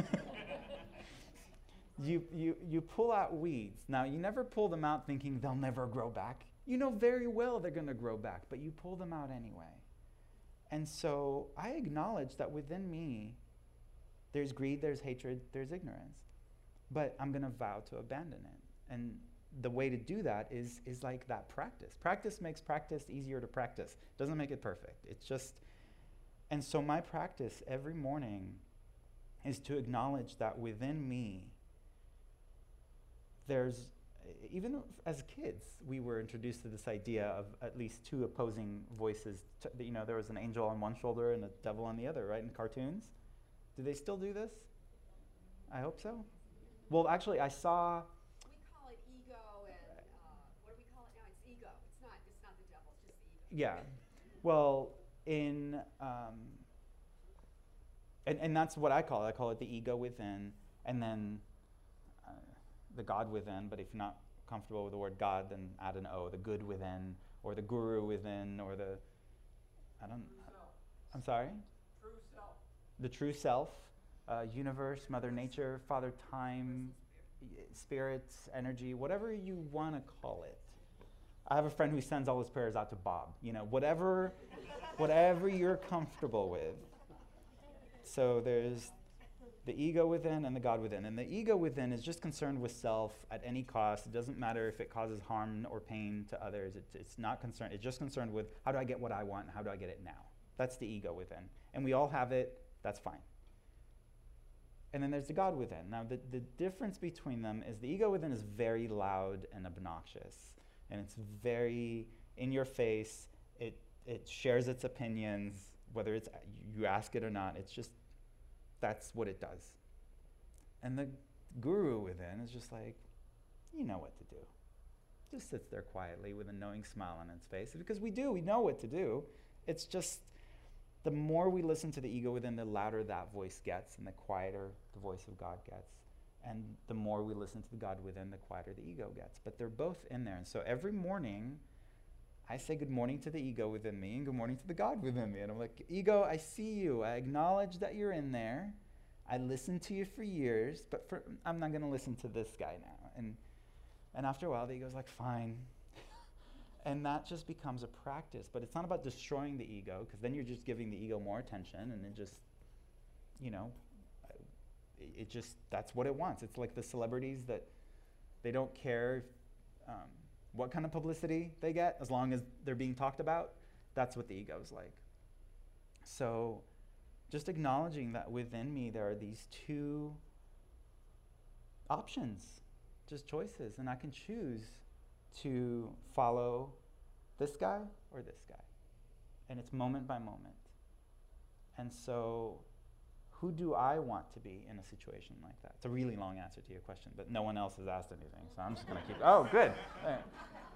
you pull out weeds. Now, you never pull them out thinking they'll never grow back. You know very well they're going to grow back, but you pull them out anyway. And so I acknowledge that within me, there's greed, there's hatred, there's ignorance. But I'm going to vow to abandon it. And the way to do that is like that practice. Practice makes practice easier to practice. Doesn't make it perfect. It's just, and so my practice every morning is to acknowledge that within me, there's, even as kids, we were introduced to this idea of at least two opposing voices. You know, there was an angel on one shoulder and a devil on the other, right, in cartoons? Do they still do this? I hope so. Well, actually, I saw... We call it ego, and what do we call it now? It's ego. It's not the devil, it's just the ego. Yeah. Well, and that's what I call it. I call it the ego within, and then the God within. But if you're not comfortable with the word God, then add an O, the good within, or the guru within, or the, I'm sorry? True self. The true self, universe, Mother Nature, Father Time, spirits, energy, whatever you want to call it. I have a friend who sends all his prayers out to Bob. Whatever you're comfortable with. So there's the ego within and the God within. And the ego within is just concerned with self at any cost. It doesn't matter if it causes harm or pain to others. It's not concerned. It's just concerned with how do I get what I want and how do I get it now. That's the ego within. And we all have it. That's fine. And then there's the God within. Now, the difference between them is the ego within is very loud and obnoxious. And it's very in your face. It shares its opinions, whether it's you ask it or not. It's just, that's what it does. And the guru within is just like, you know what to do. Just sits there quietly with a knowing smile on its face. Because we know what to do. It's just, the more we listen to the ego within, the louder that voice gets and the quieter the voice of God gets. And the more we listen to the God within, the quieter the ego gets. But they're both in there. And so every morning, I say good morning to the ego within me and good morning to the God within me. And I'm like, ego, I see you. I acknowledge that you're in there. I listened to you for years, but I'm not going to listen to this guy now. And after a while, the ego's like, fine. And that just becomes a practice. But it's not about destroying the ego, because then you're just giving the ego more attention, and it just, that's what it wants. It's like the celebrities that they don't care what kind of publicity they get, as long as they're being talked about. That's what the ego's like. So just acknowledging that within me there are these two options, just choices, and I can choose to follow this guy or this guy. And it's moment by moment. And so who do I want to be in a situation like that? It's a really long answer to your question, but no one else has asked anything, so I'm just going to keep. Oh, good. All right.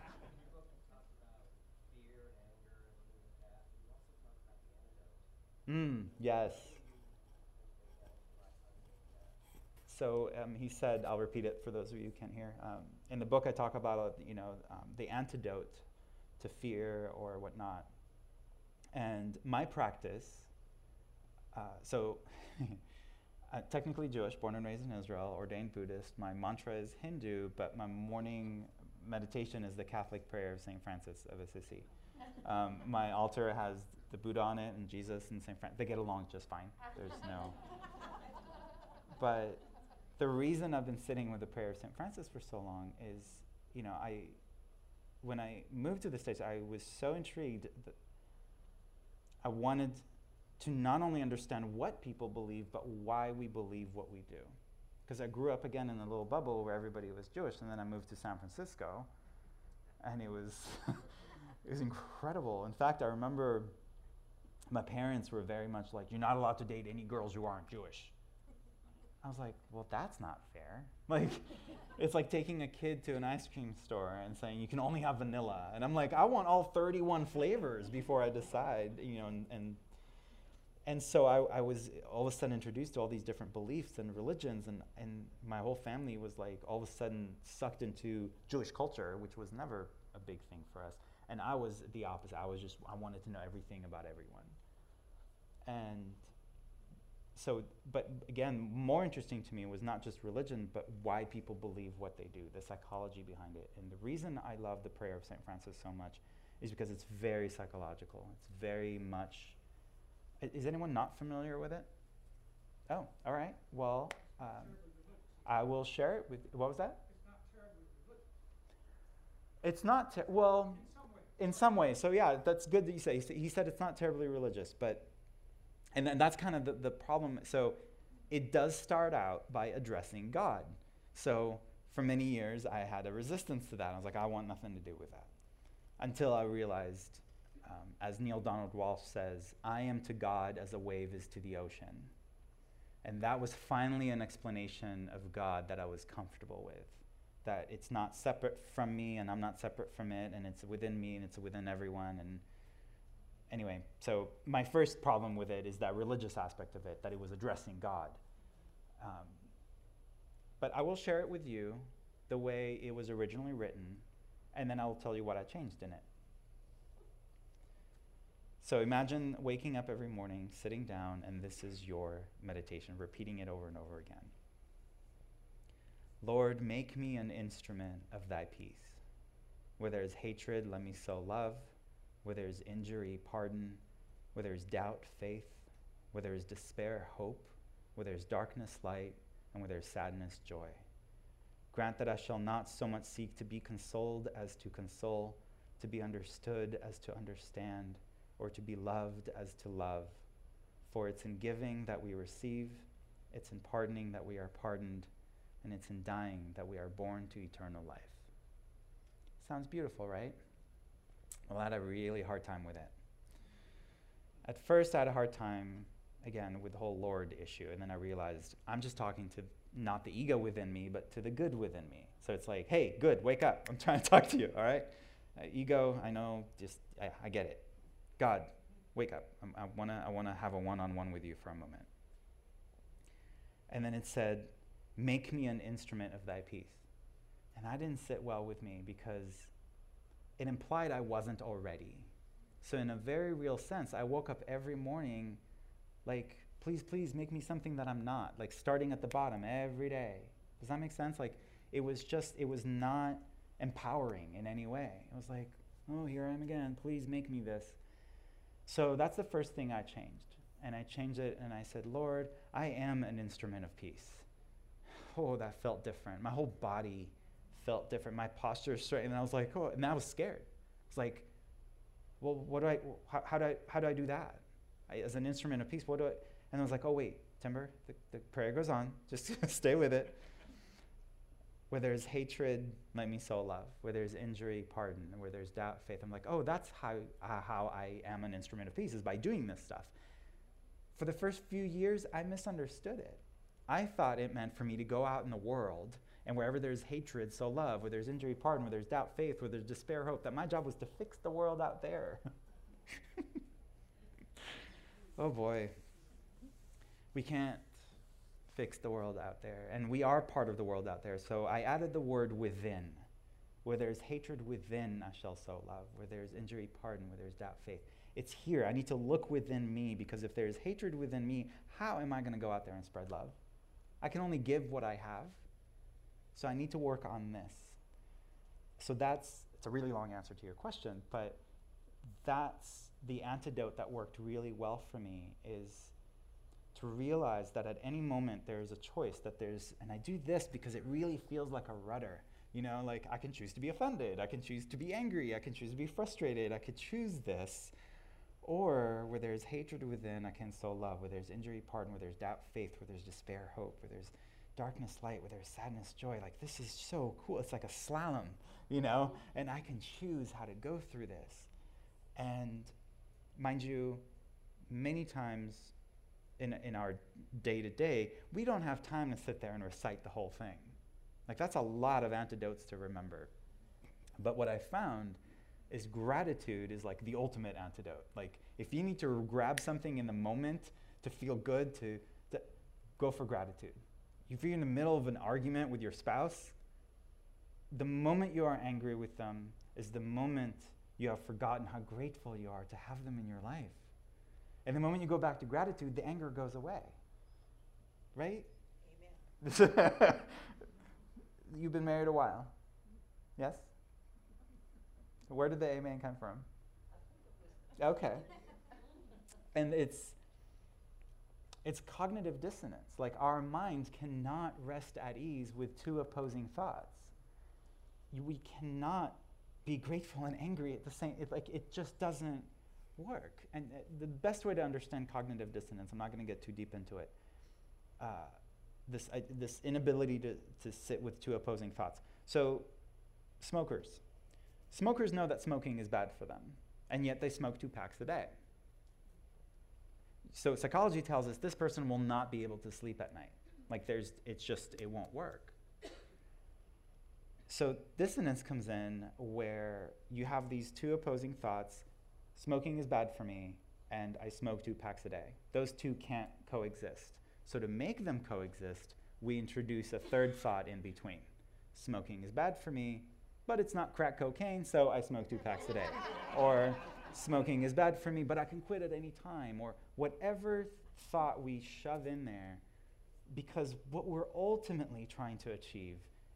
Yes. So he said, I'll repeat it for those of you who can't hear. In the book, I talk about the antidote to fear or whatnot. And my practice. So technically Jewish, born and raised in Israel, ordained Buddhist. My mantra is Hindu, but my morning meditation is the Catholic prayer of St. Francis of Assisi. My altar has the Buddha on it and Jesus and St. Francis. They get along just fine. There's no. But the reason I've been sitting with the prayer of St. Francis for so long is, when I moved to the States, I was so intrigued that I wanted to not only understand what people believe, but why we believe what we do. Because I grew up again in a little bubble where everybody was Jewish, and then I moved to San Francisco, and it was it was incredible. In fact, I remember my parents were very much like, you're not allowed to date any girls who aren't Jewish. I was like, well, that's not fair. Like, it's like taking a kid to an ice cream store and saying you can only have vanilla. And I'm like, I want all 31 flavors before I decide, and so I was all of a sudden introduced to all these different beliefs and religions, and my whole family was like all of a sudden sucked into Jewish culture, which was never a big thing for us. And I was the opposite. I wanted to know everything about everyone. And so, but again, more interesting to me was not just religion, but why people believe what they do, the psychology behind it. And the reason I love the prayer of St. Francis so much is because it's very psychological. It's very much. Is anyone not familiar with it? Oh, all right. Well, I will share it with. What was that? It's not terribly religious. It's not well. In some ways. So yeah, that's good that you say. He said it's not terribly religious, but. And then that's kind of the problem. So it does start out by addressing God. So for many years, I had a resistance to that. I was like, I want nothing to do with that. Until I realized, as Neil Donald Walsh says, I am to God as a wave is to the ocean. And that was finally an explanation of God that I was comfortable with. That it's not separate from me, and I'm not separate from it, and it's within me, and it's within everyone. And anyway, so my first problem with it is that religious aspect of it, that it was addressing God. But I will share it with you the way it was originally written, and then I'll tell you what I changed in it. So imagine waking up every morning, sitting down, and this is your meditation, repeating it over and over again. Lord, make me an instrument of thy peace. Where there is hatred, let me sow love. Where there is injury, pardon. Where there is doubt, faith. Where there is despair, hope. Where there is darkness, light. And where there is sadness, joy. Grant that I shall not so much seek to be consoled as to console, to be understood as to understand, or to be loved as to love. For it's in giving that we receive, it's in pardoning that we are pardoned, and it's in dying that we are born to eternal life. Sounds beautiful, right? Well, I had a really hard time with it. At first, I had a hard time, again, with the whole Lord issue, and then I realized I'm just talking to not the ego within me, but to the good within me. So it's like, hey, good, wake up. I'm trying to talk to you, all right? Ego, I know, I get it. God, wake up. I wanna have a one-on-one with you for a moment. And then it said, make me an instrument of thy peace. And that didn't sit well with me because it implied I wasn't already. So in a very real sense, I woke up every morning like, please make me something that I'm not, like starting at the bottom every day. Does that make sense? Like, it was not empowering in any way. It was like, oh, here I am again, please make me this. So that's the first thing I changed. And I changed it and I said, Lord, I am an instrument of peace. Oh, that felt different. My whole body felt different. My posture straightened, and I was like, oh, and I was scared. It's like, well, how do I do that? As an instrument of peace, what do I? And I was like, oh, wait, Timber, the prayer goes on. Just stay with it. Where there's hatred, let me sow love. Where there's injury, pardon. And where there's doubt, faith. I'm like, oh, that's how I am an instrument of peace, is by doing this stuff. For the first few years, I misunderstood it. I thought it meant for me to go out in the world, and wherever there's hatred, sow love. Where there's injury, pardon. Where there's doubt, faith. Where there's despair, hope. That my job was to fix the world out there. Oh, boy. We can't fix the world out there. And we are part of the world out there. So I added the word within. Where there's hatred within, I shall sow love. Where there's injury, pardon. Where there's doubt, faith. It's here. I need to look within me, because if there's hatred within me, how am I going to go out there and spread love? I can only give what I have. So I need to work on this. So it's a really long answer to your question, but that's the antidote that worked really well for me, is to realize that at any moment there's a choice, and I do this because it really feels like a rudder. You know, like I can choose to be offended, I can choose to be angry, I can choose to be frustrated, I could choose this. Or where there's hatred within, I can sow love. Where there's injury, pardon. Where there's doubt, faith. Where there's despair, hope. Where there's darkness, light. Where there's sadness, joy. Like, this is so cool. It's like a slalom, you know? And I can choose how to go through this. And mind you, many times in our day-to-day, we don't have time to sit there and recite the whole thing. Like, that's a lot of antidotes to remember. But what I found is gratitude is like the ultimate antidote. Like, if you need to grab something in the moment to feel good, to go for gratitude. If you're in the middle of an argument with your spouse, the moment you are angry with them is the moment you have forgotten how grateful you are to have them in your life. And the moment you go back to gratitude, the anger goes away. Right? Amen. You've been married a while. Yes? Where did the amen come from? Okay. And it's cognitive dissonance. Like, our minds cannot rest at ease with two opposing thoughts. We cannot be grateful and angry at the same. It just doesn't work. And the best way to understand cognitive dissonance, I'm not going to get too deep into it. This inability to sit with two opposing thoughts. So, smokers know that smoking is bad for them, and yet they smoke 2 packs a day. So psychology tells us this person will not be able to sleep at night. Like, it won't work. So dissonance comes in where you have these two opposing thoughts. Smoking is bad for me, and I smoke 2 packs a day. Those two can't coexist. So to make them coexist, we introduce a third thought in between. Smoking is bad for me, but it's not crack cocaine, so I smoke 2 packs a day. Or smoking is bad for me, but I can quit at any time. Or whatever thought we shove in there, because what we're ultimately trying to achieve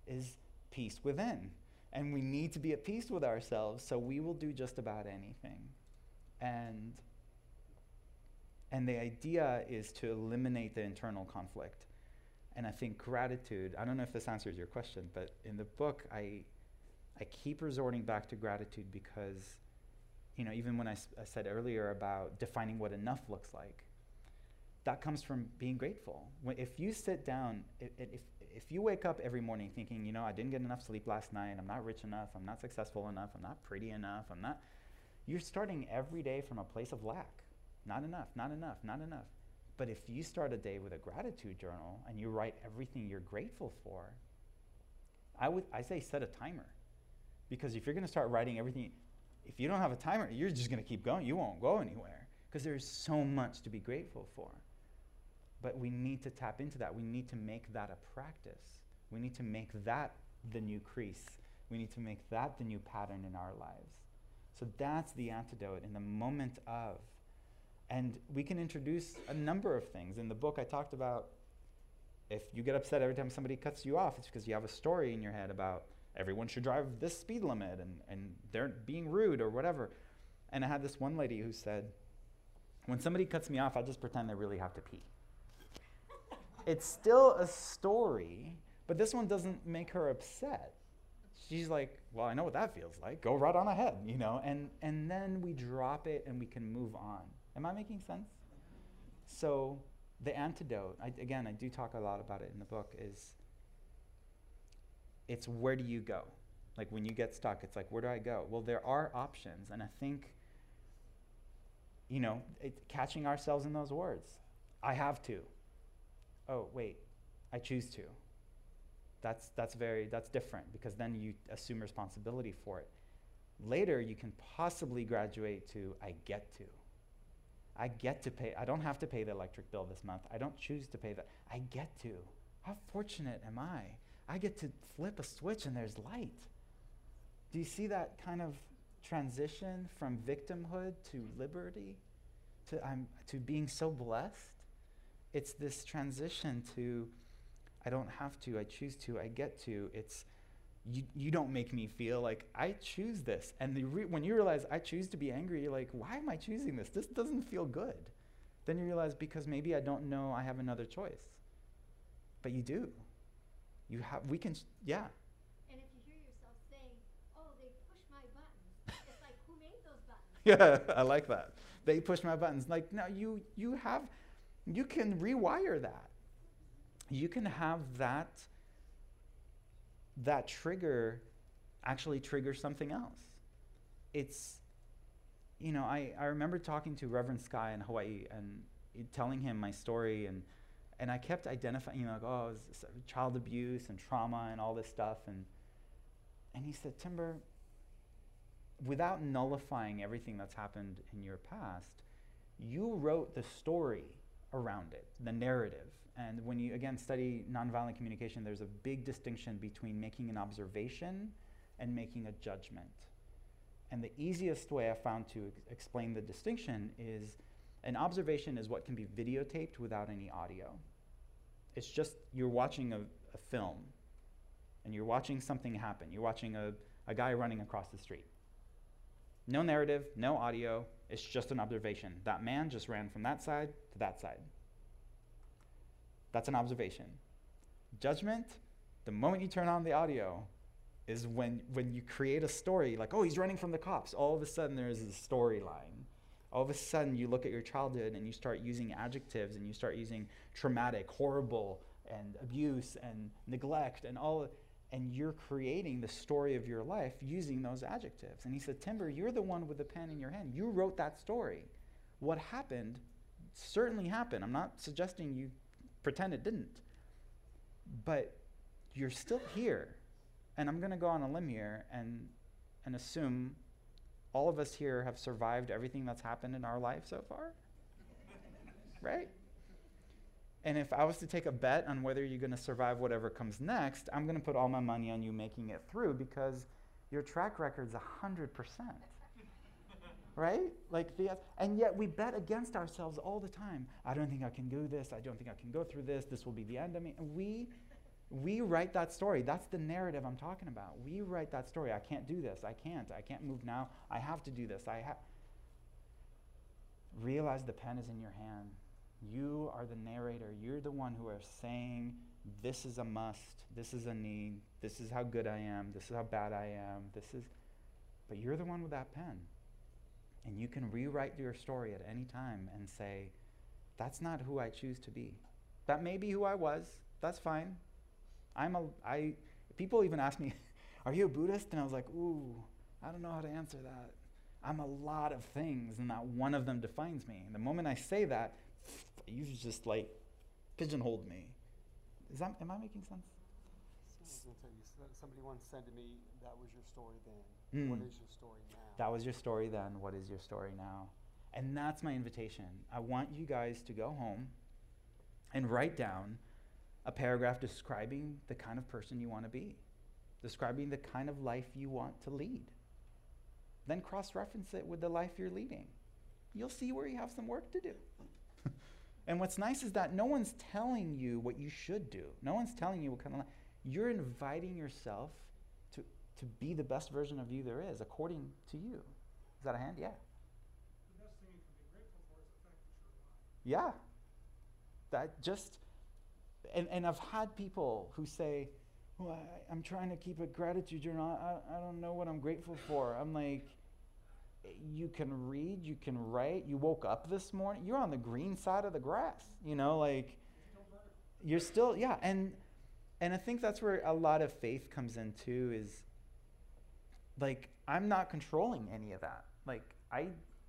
is peace within. And we need to be at peace with ourselves, so we will do just about anything. And the idea is to eliminate the internal conflict. And I think gratitude, I don't know if this answers your question, but in the book, I keep resorting back to gratitude because, even when I said earlier about defining what enough looks like, that comes from being grateful. If you sit down, if you wake up every morning thinking, I didn't get enough sleep last night, I'm not rich enough, I'm not successful enough, I'm not pretty enough, you're starting every day from a place of lack. Not enough, not enough, not enough. But if you start a day with a gratitude journal and you write everything you're grateful for, I say set a timer. Because if you're going to start writing everything, if you don't have a timer, you're just going to keep going. You won't go anywhere because there's so much to be grateful for. But we need to tap into that. We need to make that a practice. We need to make that the new crease. We need to make that the new pattern in our lives. So that's the antidote in the moment of. And we can introduce a number of things. In the book, I talked about if you get upset every time somebody cuts you off, it's because you have a story in your head about everyone should drive this speed limit and they're being rude or whatever. And I had this one lady who said, when somebody cuts me off, I just pretend they really have to pee. It's still a story, but this one doesn't make her upset. She's like, well, I know what that feels like. Go right on ahead, and then we drop it and we can move on. Am I making sense? So the antidote, I do talk a lot about it in the book, is it's where do you go? Like when you get stuck, it's like, where do I go? Well, there are options, and I think, catching ourselves in those words. I have to. Oh, wait, I choose to. That's different, because then you assume responsibility for it. Later, you can possibly graduate to I get to. I get to pay. I don't have to pay the electric bill this month. I don't choose to pay that. I get to. How fortunate am I? I get to flip a switch and there's light. Do you see that kind of transition from victimhood to liberty, to being so blessed? It's this transition to I don't have to, I choose to, I get to. It's you don't make me feel like I choose this. And when you realize I choose to be angry, you're like, why am I choosing this? This doesn't feel good. Then you realize because maybe I don't know I have another choice. But you do. And if you hear yourself saying, oh, they push my buttons, it's like, who made those buttons? Yeah, I like that. They push my buttons. Like, no, you can rewire that. You can have that trigger actually trigger something else. It's, I remember talking to Reverend Sky in Hawaii and telling him my story, and I kept identifying, it's child abuse and trauma and all this stuff, and he said, Timber, without nullifying everything that's happened in your past, you wrote the story around it, the narrative. And when you, again, study nonviolent communication, there's a big distinction between making an observation and making a judgment. And the easiest way I found to explain the distinction is an observation is what can be videotaped without any audio. It's just you're watching a film, and you're watching something happen. You're watching a guy running across the street. No narrative, no audio, it's just an observation. That man just ran from that side to that side. That's an observation. Judgment, the moment you turn on the audio, is when you create a story, like, oh, he's running from the cops. All of a sudden, there's a storyline. All of a sudden, you look at your childhood and you start using adjectives and you start using traumatic, horrible, and abuse and neglect and you're creating the story of your life using those adjectives. And he said, Timber, you're the one with the pen in your hand. You wrote that story. What happened certainly happened. I'm not suggesting you pretend it didn't. But you're still here. And I'm going to go on a limb here and assume all of us here have survived everything that's happened in our life so far. Right? And if I was to take a bet on whether you're going to survive whatever comes next, I'm going to put all my money on you making it through because your track record's 100%. Right? And yet we bet against ourselves all the time. I don't think I can do this. I don't think I can go through this. This will be the end of me. And We write that story. That's the narrative I'm talking about. We write that story. I can't do this. I can't move now. I have to do this. Realize the pen is in your hand. You are the narrator. You're the one who are saying, this is a must. This is a need. This is how good I am. This is how bad I am. But you're the one with that pen. And you can rewrite your story at any time and say, that's not who I choose to be. That may be who I was. That's fine. People even ask me, are you a Buddhist? And I was like, ooh, I don't know how to answer that. I'm a lot of things, and not one of them defines me. And the moment I say that, you just like pigeonholed me. Am I making sense? I was going to tell you, somebody once said to me, that was your story then. What is your story now? That was your story then. What is your story now? And that's my invitation. I want you guys to go home and write down a paragraph describing the kind of person you want to be, describing the kind of life you want to lead. Then cross-reference it with the life you're leading. You'll see where you have some work to do. And what's nice is that no one's telling you what you should do. No one's telling you what kind of life. You're inviting yourself to be the best version of you there is, according to you. Is that a hand? Yeah. The best thing you can be grateful for is the fact that you're alive. Yeah. That just, and I've had people who say, well, I'm trying to keep a gratitude journal. I don't know what I'm grateful for. I'm like, you can read, you can write. You woke up this morning, you're on the green side of the grass, like you're still, yeah. And I think that's where a lot of faith comes in too, is like, I'm not controlling any of that. Like, I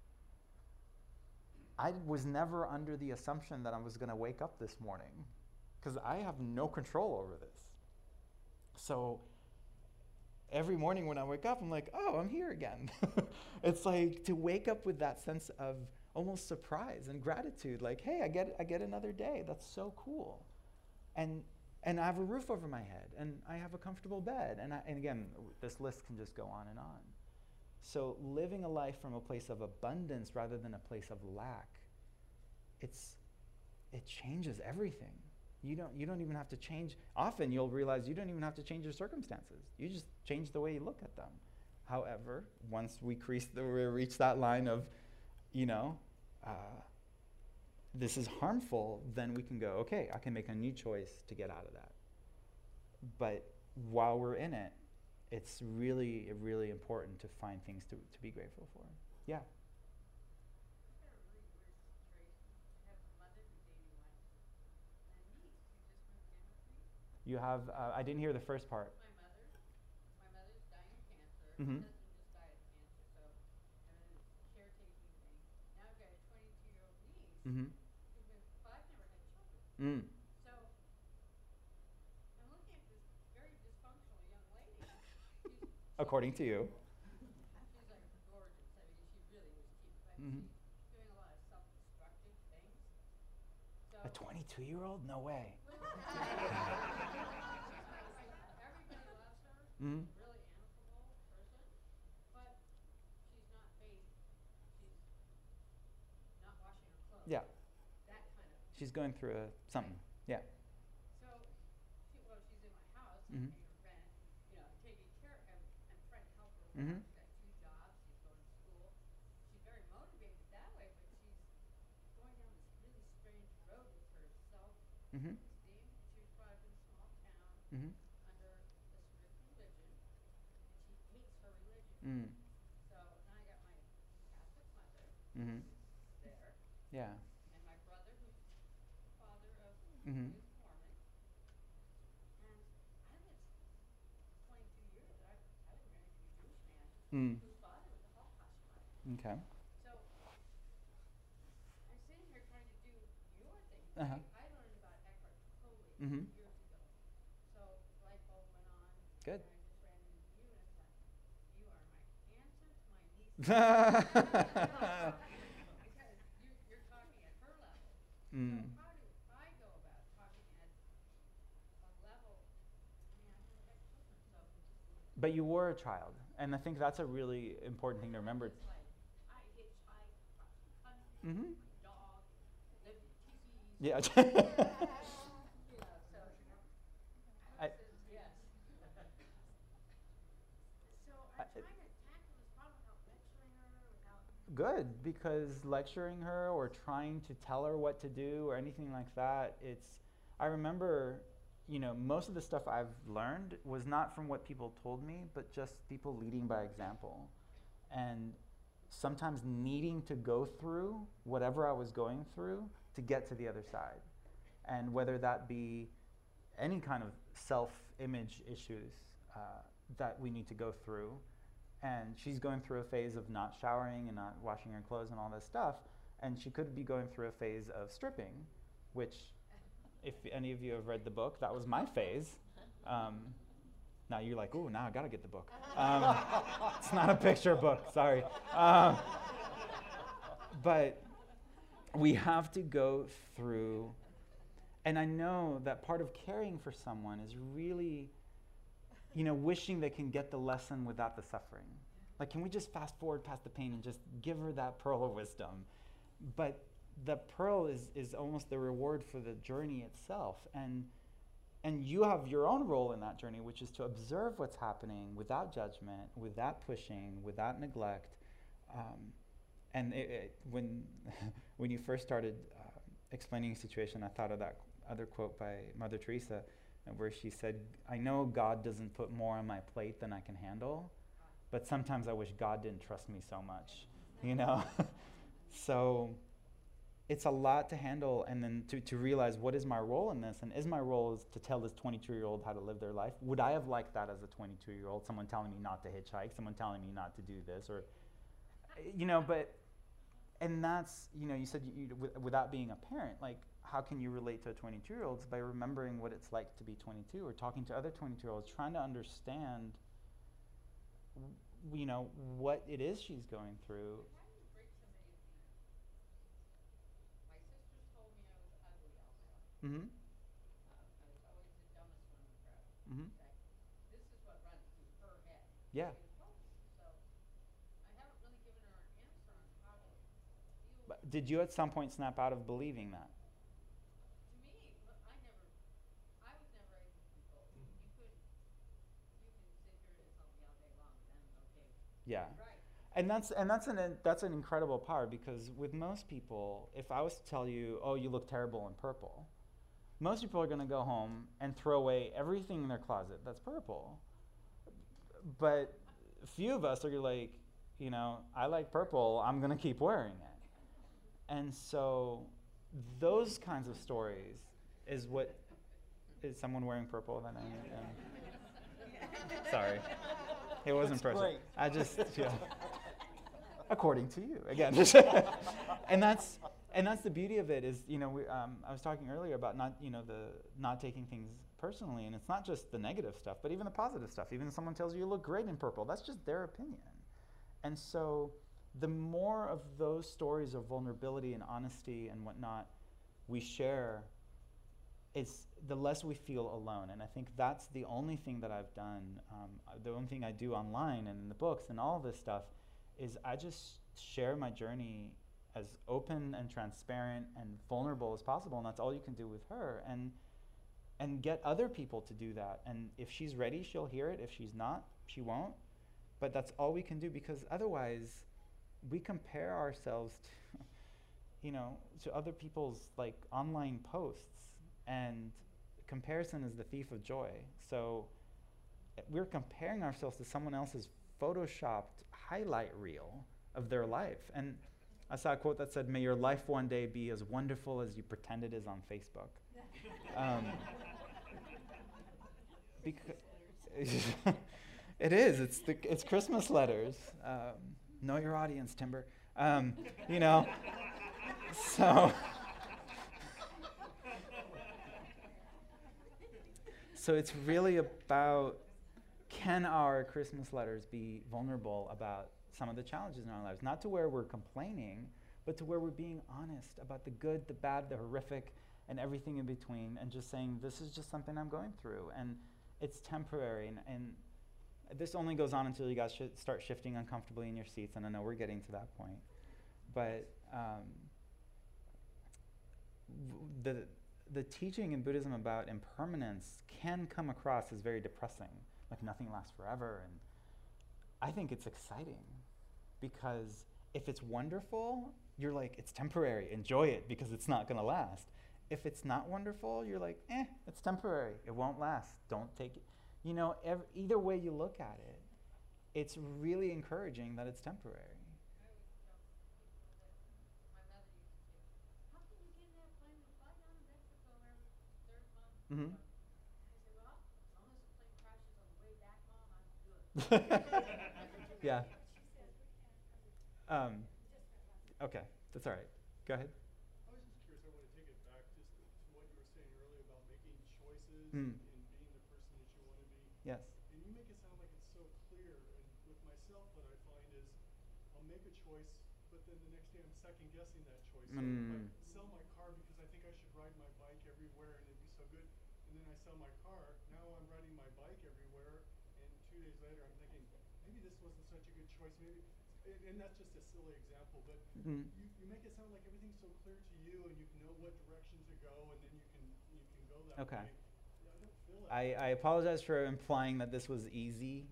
was never under the assumption that I was going to wake up this morning, because I have no control over this. So every morning when I wake up, I'm like, oh, I'm here again. It's like to wake up with that sense of almost surprise and gratitude. Like, hey, I get another day. That's so cool. And I have a roof over my head, and I have a comfortable bed. And again, this list can just go on and on. So living a life from a place of abundance rather than a place of lack, it changes everything. You don't even have to change. Often you'll realize you don't even have to change your circumstances. You just change the way you look at them. However, once we reach that line of, this is harmful, then we can go, okay, I can make a new choice to get out of that. But while we're in it, it's really, really important to find things to be grateful for. Yeah. You have, I didn't hear the first part. My mother's dying of cancer. Mm-hmm. My husband just died of cancer, so it's a caretaking thing. Now I've got a 22-year-old niece Mm-hmm. who's been 5, never had children. So I'm looking at this very dysfunctional young lady. According to you. She's like gorgeous. I mean, she really was cute. But Mm-hmm. she's doing a lot of self-destructive things. So A 22-year-old? No way. everybody loves her. Mm-hmm. Really amicable person, but she's not bathed. She's not washing her clothes. Yeah. That kind of. She's going through something. Yeah. So, she's in my house, Mhm. I'm paying her rent, taking care of, I'm trying to help her. Mhm. She's got 2 jobs, she's going to school. She's very motivated that way, but she's going down this really strange road with her self-esteem. Mm-hmm. She was brought up in a small town Mm-hmm. under a strict religion, and she hates her religion. Mm. So now I got my Catholic mother Mm-hmm. there, Yeah. and my brother who's the father of Mm-hmm. who's Mormon. And I lived 22 years. I didn't marry a Jewish man Mm. whose father was a Holocaust survivor. Okay. So I'm sitting here trying to do your thing. Uh-huh. I learned about Eckhart Tolle Mhm. years ago. So light bulb went on. Good. And I just ran into you and I thought, you are my answer to my niece. Because you're talking at her level. Mm. So how do I go about talking at a level? I mean, I've never had children, so it's just But you were a child, and I think that's a really important thing to remember. it's like I hitchhiked across the country, Mm-hmm. my dog, lived in teepees. Yeah. So I good, because lecturing her or trying to tell her what to do or anything like that, I remember, most of the stuff I've learned was not from what people told me, but just people leading by example. And sometimes needing to go through whatever I was going through to get to the other side. And whether that be any kind of self-image issues that we need to go through. And she's going through a phase of not showering and not washing her clothes and all this stuff. And she could be going through a phase of stripping, which, if any of you have read the book, that was my phase. Now you're like, ooh, now I gotta get the book. It's not a picture book, sorry. But we have to go through, and I know that part of caring for someone is really, wishing they can get the lesson without the suffering. Like, can we just fast forward past the pain and just give her that pearl of wisdom? But the pearl is almost the reward for the journey itself. And you have your own role in that journey, which is to observe what's happening without judgment, without pushing, without neglect. And when you first started explaining a situation, I thought of that other quote by Mother Teresa, where she said, I know God doesn't put more on my plate than I can handle, but sometimes I wish God didn't trust me so much, So it's a lot to handle, and then to realize, what is my role in this? And is my role is to tell this 22-year-old how to live their life? Would I have liked that as a 22-year-old? Someone telling me not to hitchhike, someone telling me not to do this, or, and that's, you said without being a parent, like, how can you relate to a 22-year-old? By remembering what it's like to be 22, or talking to other 22-year-olds, trying to understand, what it is she's going through. How do you break somebody of the... My sisters told me I was ugly all my life. Mm-hmm. I was always the dumbest one in the crowd. Mm-hmm. In fact, this is what runs through her head. Yeah. So I haven't really given her an answer on how to deal with But did you at some point snap out of believing that? To me, I was never able to control it. You can sit here and insult me all day long, then okay. Yeah. Right. And that's an incredible power, because with most people, if I was to tell you, oh, you look terrible in purple, most people are going to go home and throw away everything in their closet that's purple. But few of us are like, I like purple, I'm going to keep wearing it. And so those kinds of stories is what, is someone wearing purple? Then sorry. It wasn't Looks personal. great. I just, according to you, again. and that's the beauty of it is, I was talking earlier about not taking things personally, and it's not just the negative stuff, but even the positive stuff. Even if someone tells you look great in purple, that's just their opinion. And so the more of those stories of vulnerability and honesty and whatnot we share, it's the less we feel alone. And I think that's the only thing that I've done, the only thing I do online and in the books and all of this stuff, is I just share my journey as open and transparent and vulnerable as possible, and that's all you can do with her, and get other people to do that. And if she's ready, she'll hear it. If she's not, she won't. But that's all we can do, because otherwise we compare ourselves to other people's online posts, and comparison is the thief of joy. So we're comparing ourselves to someone else's photoshopped highlight reel of their life. And I saw a quote that said, may your life one day be as wonderful as you pretend it is on Facebook. Because it is. It's Christmas letters. Know your audience, Timber. So so it's really about, can our Christmas letters be vulnerable about some of the challenges in our lives? Not to where we're complaining, but to where we're being honest about the good, the bad, the horrific, and everything in between, and just saying, this is just something I'm going through, and it's temporary, and this only goes on until you guys start shifting uncomfortably in your seats, and I know we're getting to that point. But the teaching in Buddhism about impermanence can come across as very depressing, like nothing lasts forever. And I think it's exciting, because If it's wonderful, you're like, it's temporary, enjoy it because it's not gonna last. If it's not wonderful, you're like, it's temporary, it won't last, don't take it. You know, either way you look at it, it's really encouraging that it's temporary. I always tell people that my mother used to say, how can you get in that plane and fly down to Mexico every third month? Mhm. And I say, well, as long as the plane crashes on the way back home, I'm good. Yeah. She says we can't, Okay, that's all right. Go ahead. I was just curious, I want to take it back just to what you were saying earlier about making choices Mm. and being the person that you want to be. Yes. And you make it sound like it's so clear, and with myself what I find is I'll make a choice, but then the next day I'm second guessing that choice. So if I sell my car because I think I should ride my bike everywhere and it'd be so good, and then I sell my car, now I'm riding my bike everywhere, and 2 days later I'm thinking, maybe this wasn't such a good choice, maybe, and that's just a silly example, but you make it sound like everything's so clear to you and you can know what direction to go and then you can go that Okay. way. Yeah, I don't feel that. I apologize for implying that this was easy.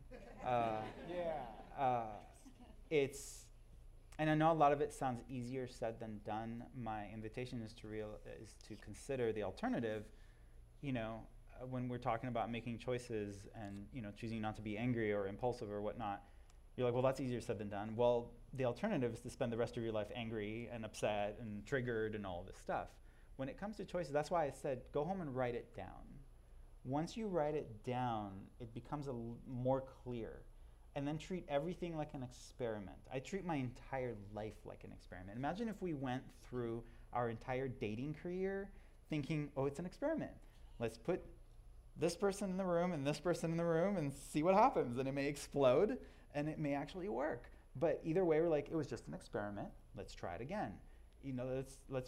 Yeah. It's, and I know a lot of it sounds easier said than done. My invitation is to consider the alternative. You know, when we're talking about making choices and, you know, choosing not to be angry or impulsive or whatnot, you're like, well, that's easier said than done. Well, the alternative is to spend the rest of your life angry and upset and triggered and all this stuff. When it comes to choices, that's why I said go home and write it down. Once you write it down, it becomes more clear. And then treat everything like an experiment. I treat my entire life like an experiment. Imagine if we went through our entire dating career thinking, oh, it's an experiment. Let's put this person in the room and this person in the room and see what happens. And it may explode and it may actually work. But either way, we're like, it was just an experiment. Let's try it again. You know,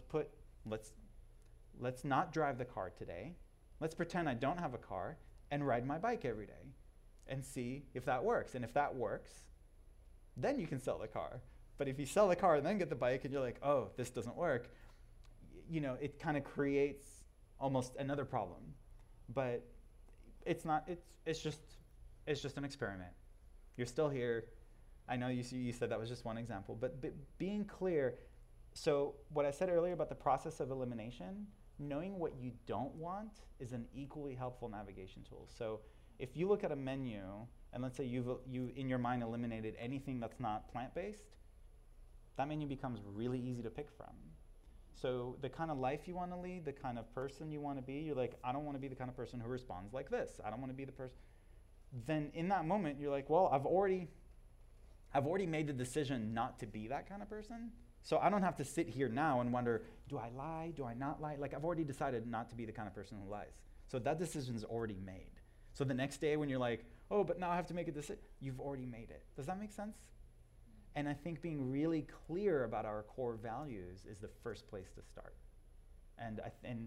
let's not drive the car today. Let's pretend I don't have a car and ride my bike every day and see if that works. And if that works, then you can sell the car. But if you sell the car and then get the bike and you're like, oh, this doesn't work, you know, it kind of creates almost another problem. But it's not, it's just an experiment. You're still here. I know you said that was just one example, but being clear. So what I said earlier about the process of elimination, knowing what you don't want is an equally helpful navigation tool. So if you look at a menu and let's say you in your mind eliminated anything that's not plant-based, that menu becomes really easy to pick from. So the kind of life you want to lead, the kind of person you want to be, you're like, I don't want to be the kind of person who responds like this. I don't want to be the person. Then in that moment, you're like, well, I've already made the decision not to be that kind of person. So I don't have to sit here now and wonder, do I lie? Do I not lie? Like I've already decided not to be the kind of person who lies. So that decision is already made. So the next day when you're like, oh, but now I have to make a decision, you've already made it. Does that make sense? And I think being really clear about our core values is the first place to start. And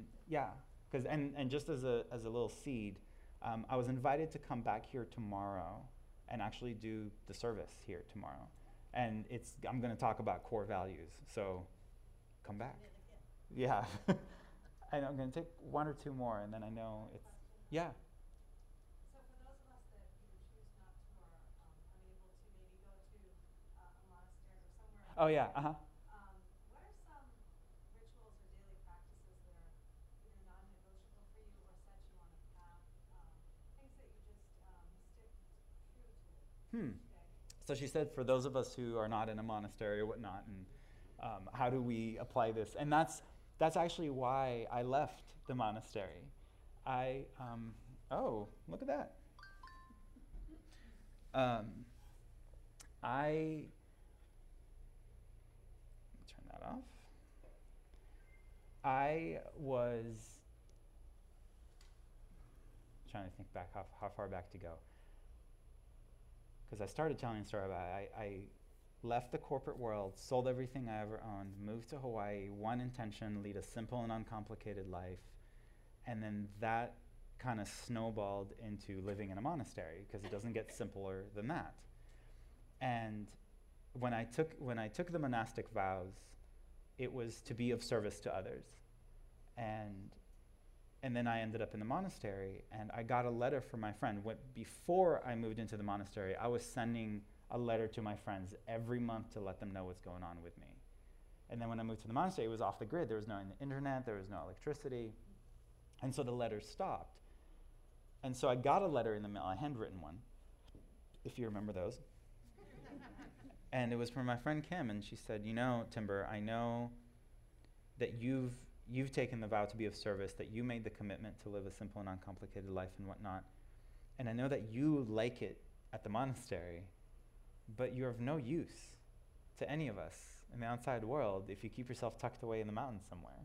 just as a little seed, I was invited to come back here tomorrow and actually do the service here tomorrow. And I'm going to talk about core values. So come back. Yeah. And I'm going to take one or two more, and then I know it's, yeah. So for those of us that either choose not to or unable to maybe go to a monastery or somewhere. Oh yeah, What are some rituals or daily practices that are either non-negotiable for you or such you want to have? Things that you just stick true to each day? So she said, for those of us who are not in a monastery or whatnot, and how do we apply this? And that's actually why I left the monastery. Oh, look at that. Let me turn that off. I was trying to think back how far back to go. Because I started telling a story about I left the corporate world, sold everything I ever owned, moved to Hawaii, one intention, lead a simple and uncomplicated life. And then that kind of snowballed into living in a monastery because it doesn't get simpler than that. And when I took the monastic vows, it was to be of service to others. And then I ended up in the monastery, and I got a letter from my friend. Before I moved into the monastery, I was sending a letter to my friends every month to let them know what's going on with me. And then when I moved to the monastery, it was off the grid. There was no internet, there was no electricity. And so the letters stopped. And so I got a letter in the mail, a handwritten one, if you remember those. And it was from my friend Kim, and she said, you know, Timber, I know that you've taken the vow to be of service, that you made the commitment to live a simple and uncomplicated life and whatnot. And I know that you like it at the monastery, but you're of no use to any of us in the outside world if you keep yourself tucked away in the mountains somewhere.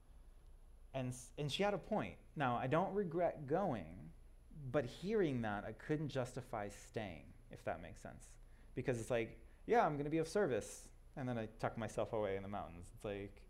And she had a point. Now, I don't regret going, but hearing that, I couldn't justify staying, if that makes sense. Because it's like, yeah, I'm going to be of service. And then I tuck myself away in the mountains. It's like,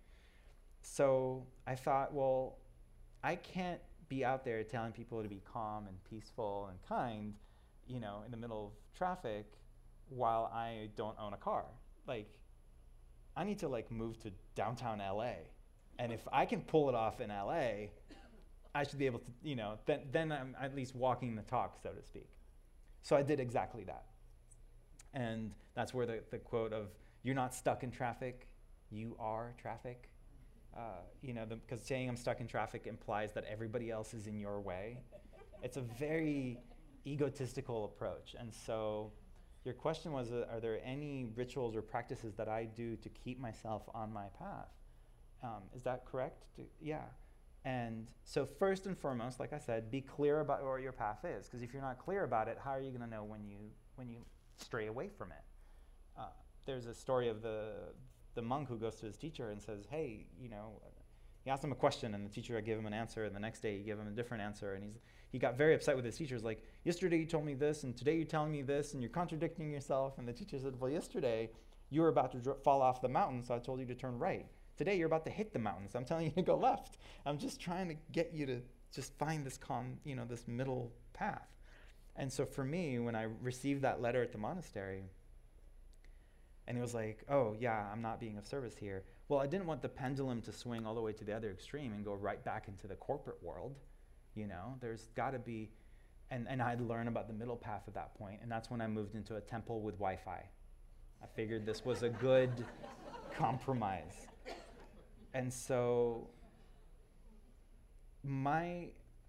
so I thought, well, I can't be out there telling people to be calm and peaceful and kind, you know, in the middle of traffic while I don't own a car. Like, I need to like move to downtown LA. And if I can pull it off in LA, I should be able to, you know, then I'm at least walking the talk, so to speak. So I did exactly that. And that's where the quote of, you're not stuck in traffic, you are traffic. You know, because saying I'm stuck in traffic implies that everybody else is in your way. It's a very egotistical approach. And so your question was, are there any rituals or practices that I do to keep myself on my path? Is that correct? Yeah. And so first and foremost, like I said, be clear about what your path is. Because if you're not clear about it, how are you going to know when you stray away from it? There's a story of the monk who goes to his teacher and says, hey, you know, he asked him a question and the teacher gave him an answer, and the next day he gave him a different answer, and he got very upset with his teacher. He's like, yesterday you told me this, and today you're telling me this, and you're contradicting yourself. And the teacher said, well, yesterday you were about to fall off the mountain, so I told you to turn right. Today you're about to hit the mountain, so I'm telling you to go left. I'm just trying to get you to just find this this middle path. And so for me, when I received that letter at the monastery, and it was like, oh, yeah, I'm not being of service here. Well, I didn't want the pendulum to swing all the way to the other extreme and go right back into the corporate world. You know, there's got to be, and I'd learn about the middle path at that point, and that's when I moved into a temple with Wi-Fi. I figured this was a good compromise. And so my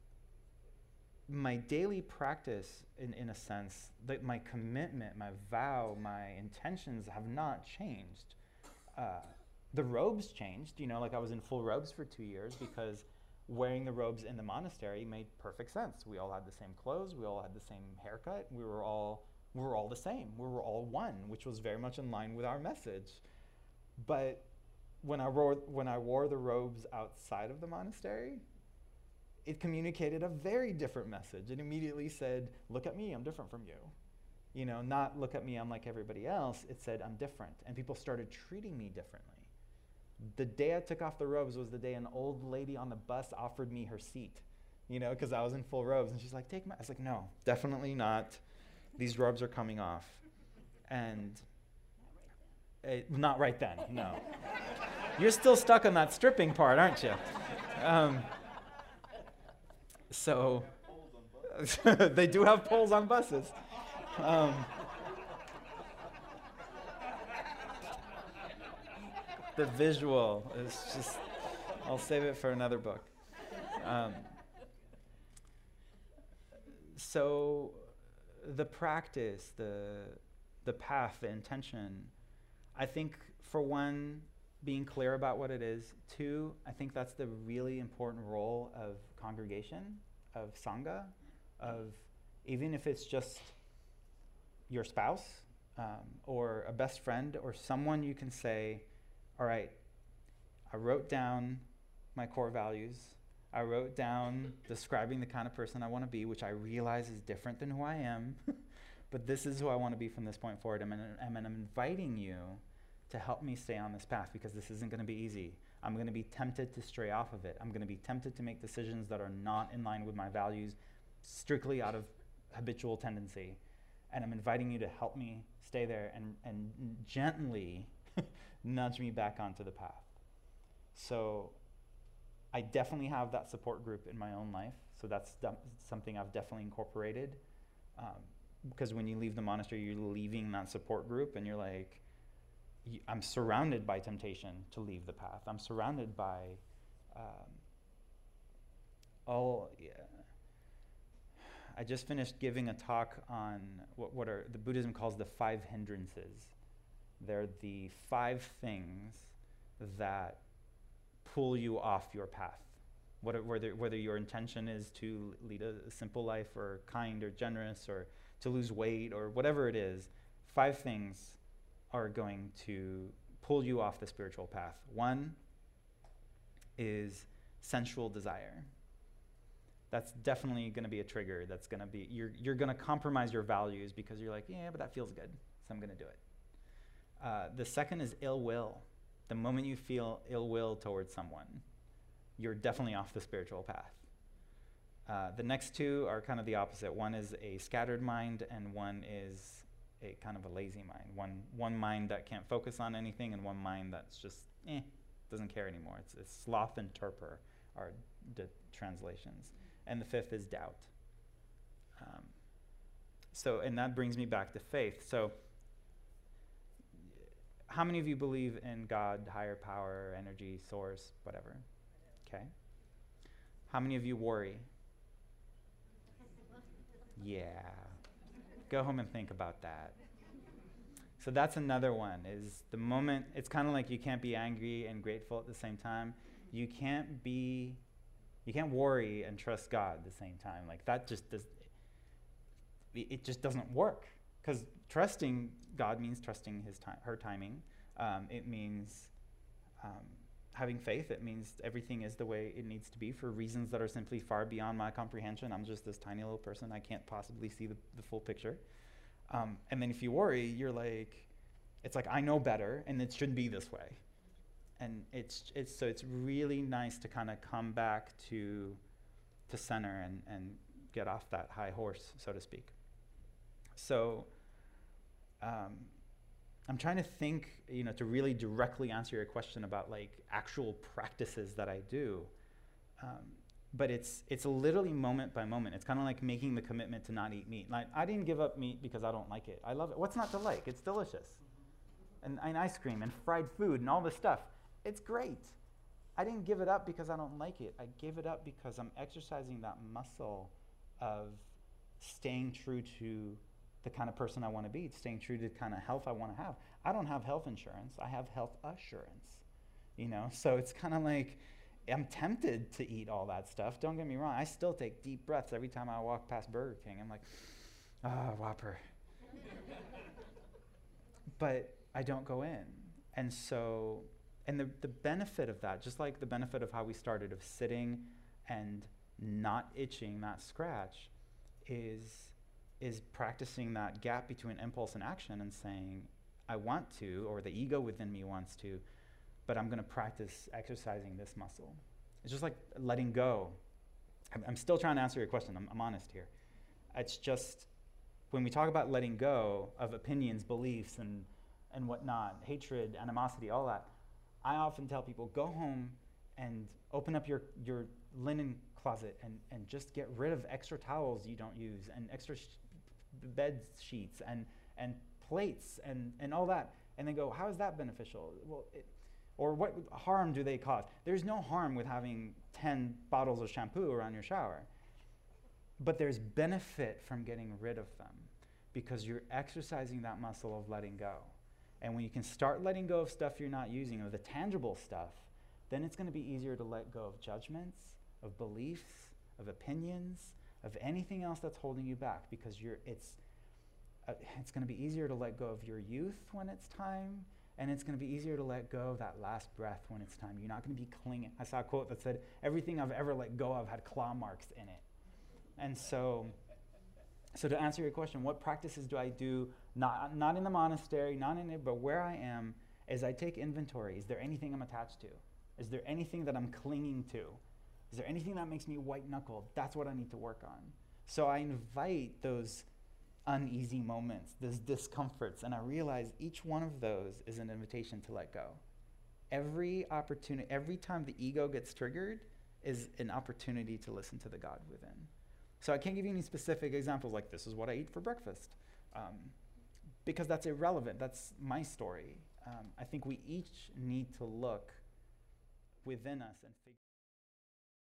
daily practice, in a sense, that my commitment, my vow, my intentions have not changed. The robes changed, you know, like I was in full robes for 2 years because wearing the robes in the monastery made perfect sense. We all had the same clothes, we all had the same haircut, we were all the same, we were all one, which was very much in line with our message. But when I wore the robes outside of the monastery, it communicated a very different message. It immediately said, look at me, I'm different from you. You know, not look at me, I'm like everybody else. It said, I'm different. And people started treating me differently. The day I took off the robes was the day an old lady on the bus offered me her seat, you know, because I was in full robes. And she's like, take my, I was like, no, definitely not. These robes are coming off. And not right then, no. You're still stuck on that stripping part, aren't you? So they do have poles on buses. The visual is just, I'll save it for another book. So the practice, the path, the intention, I think for one, being clear about what it is. Two, I think that's the really important role of congregation, of Sangha, of even if it's just your spouse or a best friend or someone you can say, all right, I wrote down my core values. I wrote down describing the kind of person I want to be, which I realize is different than who I am, but this is who I want to be from this point forward. And I'm inviting you to help me stay on this path because this isn't going to be easy. I'm going to be tempted to stray off of it. I'm going to be tempted to make decisions that are not in line with my values, strictly out of habitual tendency. And I'm inviting you to help me stay there and gently nudge me back onto the path. So I definitely have that support group in my own life. So that's something I've definitely incorporated. because when you leave the monastery, you're leaving that support group, and you're like, I'm surrounded by temptation to leave the path. I'm surrounded by I just finished giving a talk on what are the Buddhism calls the 5 hindrances. They're the 5 things that pull you off your path. Whether your intention is to lead a simple life, or kind or generous, or to lose weight, or whatever it is, 5 things are going to pull you off the spiritual path. 1 is sensual desire. That's definitely going to be a trigger. That's going to be, you're going to compromise your values because you're like, yeah, but that feels good, so I'm going to do it. The second is ill will. The moment you feel ill will towards someone, you're definitely off the spiritual path. The next 2 are kind of the opposite. 1 is a scattered mind, and 1 is a kind of a lazy mind. One mind that can't focus on anything, and 1 mind that's just, doesn't care anymore. It's sloth and torpor are the translations. And the 5th is doubt. And that brings me back to faith. So, how many of you believe in God, higher power, energy, source, whatever? Okay. How many of you worry? Yeah. Go home and think about that. So that's another one, is the moment, it's kind of like you can't be angry and grateful at the same time. You can't worry and trust God at the same time. Like that it just doesn't work. Because trusting God means trusting her timing. It means having faith. It means everything is the way it needs to be for reasons that are simply far beyond my comprehension. I'm just this tiny little person. I can't possibly see the full picture. And then if you worry, you're like, it's like, I know better, and it shouldn't be this way. And it's really nice to kind of come back to center and get off that high horse, so to speak. So I'm trying to think, to really directly answer your question about like actual practices that I do. But it's literally moment by moment. It's kind of like making the commitment to not eat meat. Like, I didn't give up meat because I don't like it. I love it. What's not to like? It's delicious. And ice cream and fried food and all this stuff. It's great. I didn't give it up because I don't like it. I gave it up because I'm exercising that muscle of staying true to the kind of person I want to be, staying true to the kind of health I want to have. I don't have health insurance. I have health assurance. So it's kind of like, I'm tempted to eat all that stuff. Don't get me wrong. I still take deep breaths every time I walk past Burger King. I'm like, Whopper. But I don't go in. And so, and the benefit of that, just like the benefit of how we started, of sitting and not itching that scratch, is practicing that gap between impulse and action and saying, I want to, or the ego within me wants to, but I'm going to practice exercising this muscle. It's just like letting go. I'm still trying to answer your question. I'm honest here. It's just, when we talk about letting go of opinions, beliefs, and whatnot, hatred, animosity, all that, I often tell people, go home and open up your linen closet and just get rid of extra towels you don't use, and extra bed sheets and plates and all that. And then go, how is that beneficial? Well, or what harm do they cause? There's no harm with having 10 bottles of shampoo around your shower. But there's benefit from getting rid of them because you're exercising that muscle of letting go. And when you can start letting go of stuff you're not using, of the tangible stuff, then it's going to be easier to let go of judgments, of beliefs, of opinions, of anything else that's holding you back, because it's going to be easier to let go of your youth when it's time, and it's going to be easier to let go of that last breath when it's time. You're not going to be clinging. I saw a quote that said, everything I've ever let go of had claw marks in it. And so to answer your question, what practices do I do, not in the monastery, not in it, but where I am, is I take inventory. Is there anything I'm attached to? Is there anything that I'm clinging to? Is there anything that makes me white-knuckled? That's what I need to work on. So I invite those uneasy moments, those discomforts, and I realize each one of those is an invitation to let go. Every opportunity, every time the ego gets triggered is an opportunity to listen to the God within. So I can't give you any specific examples like this is what I eat for breakfast, because that's irrelevant. That's my story. I think we each need to look within us and figure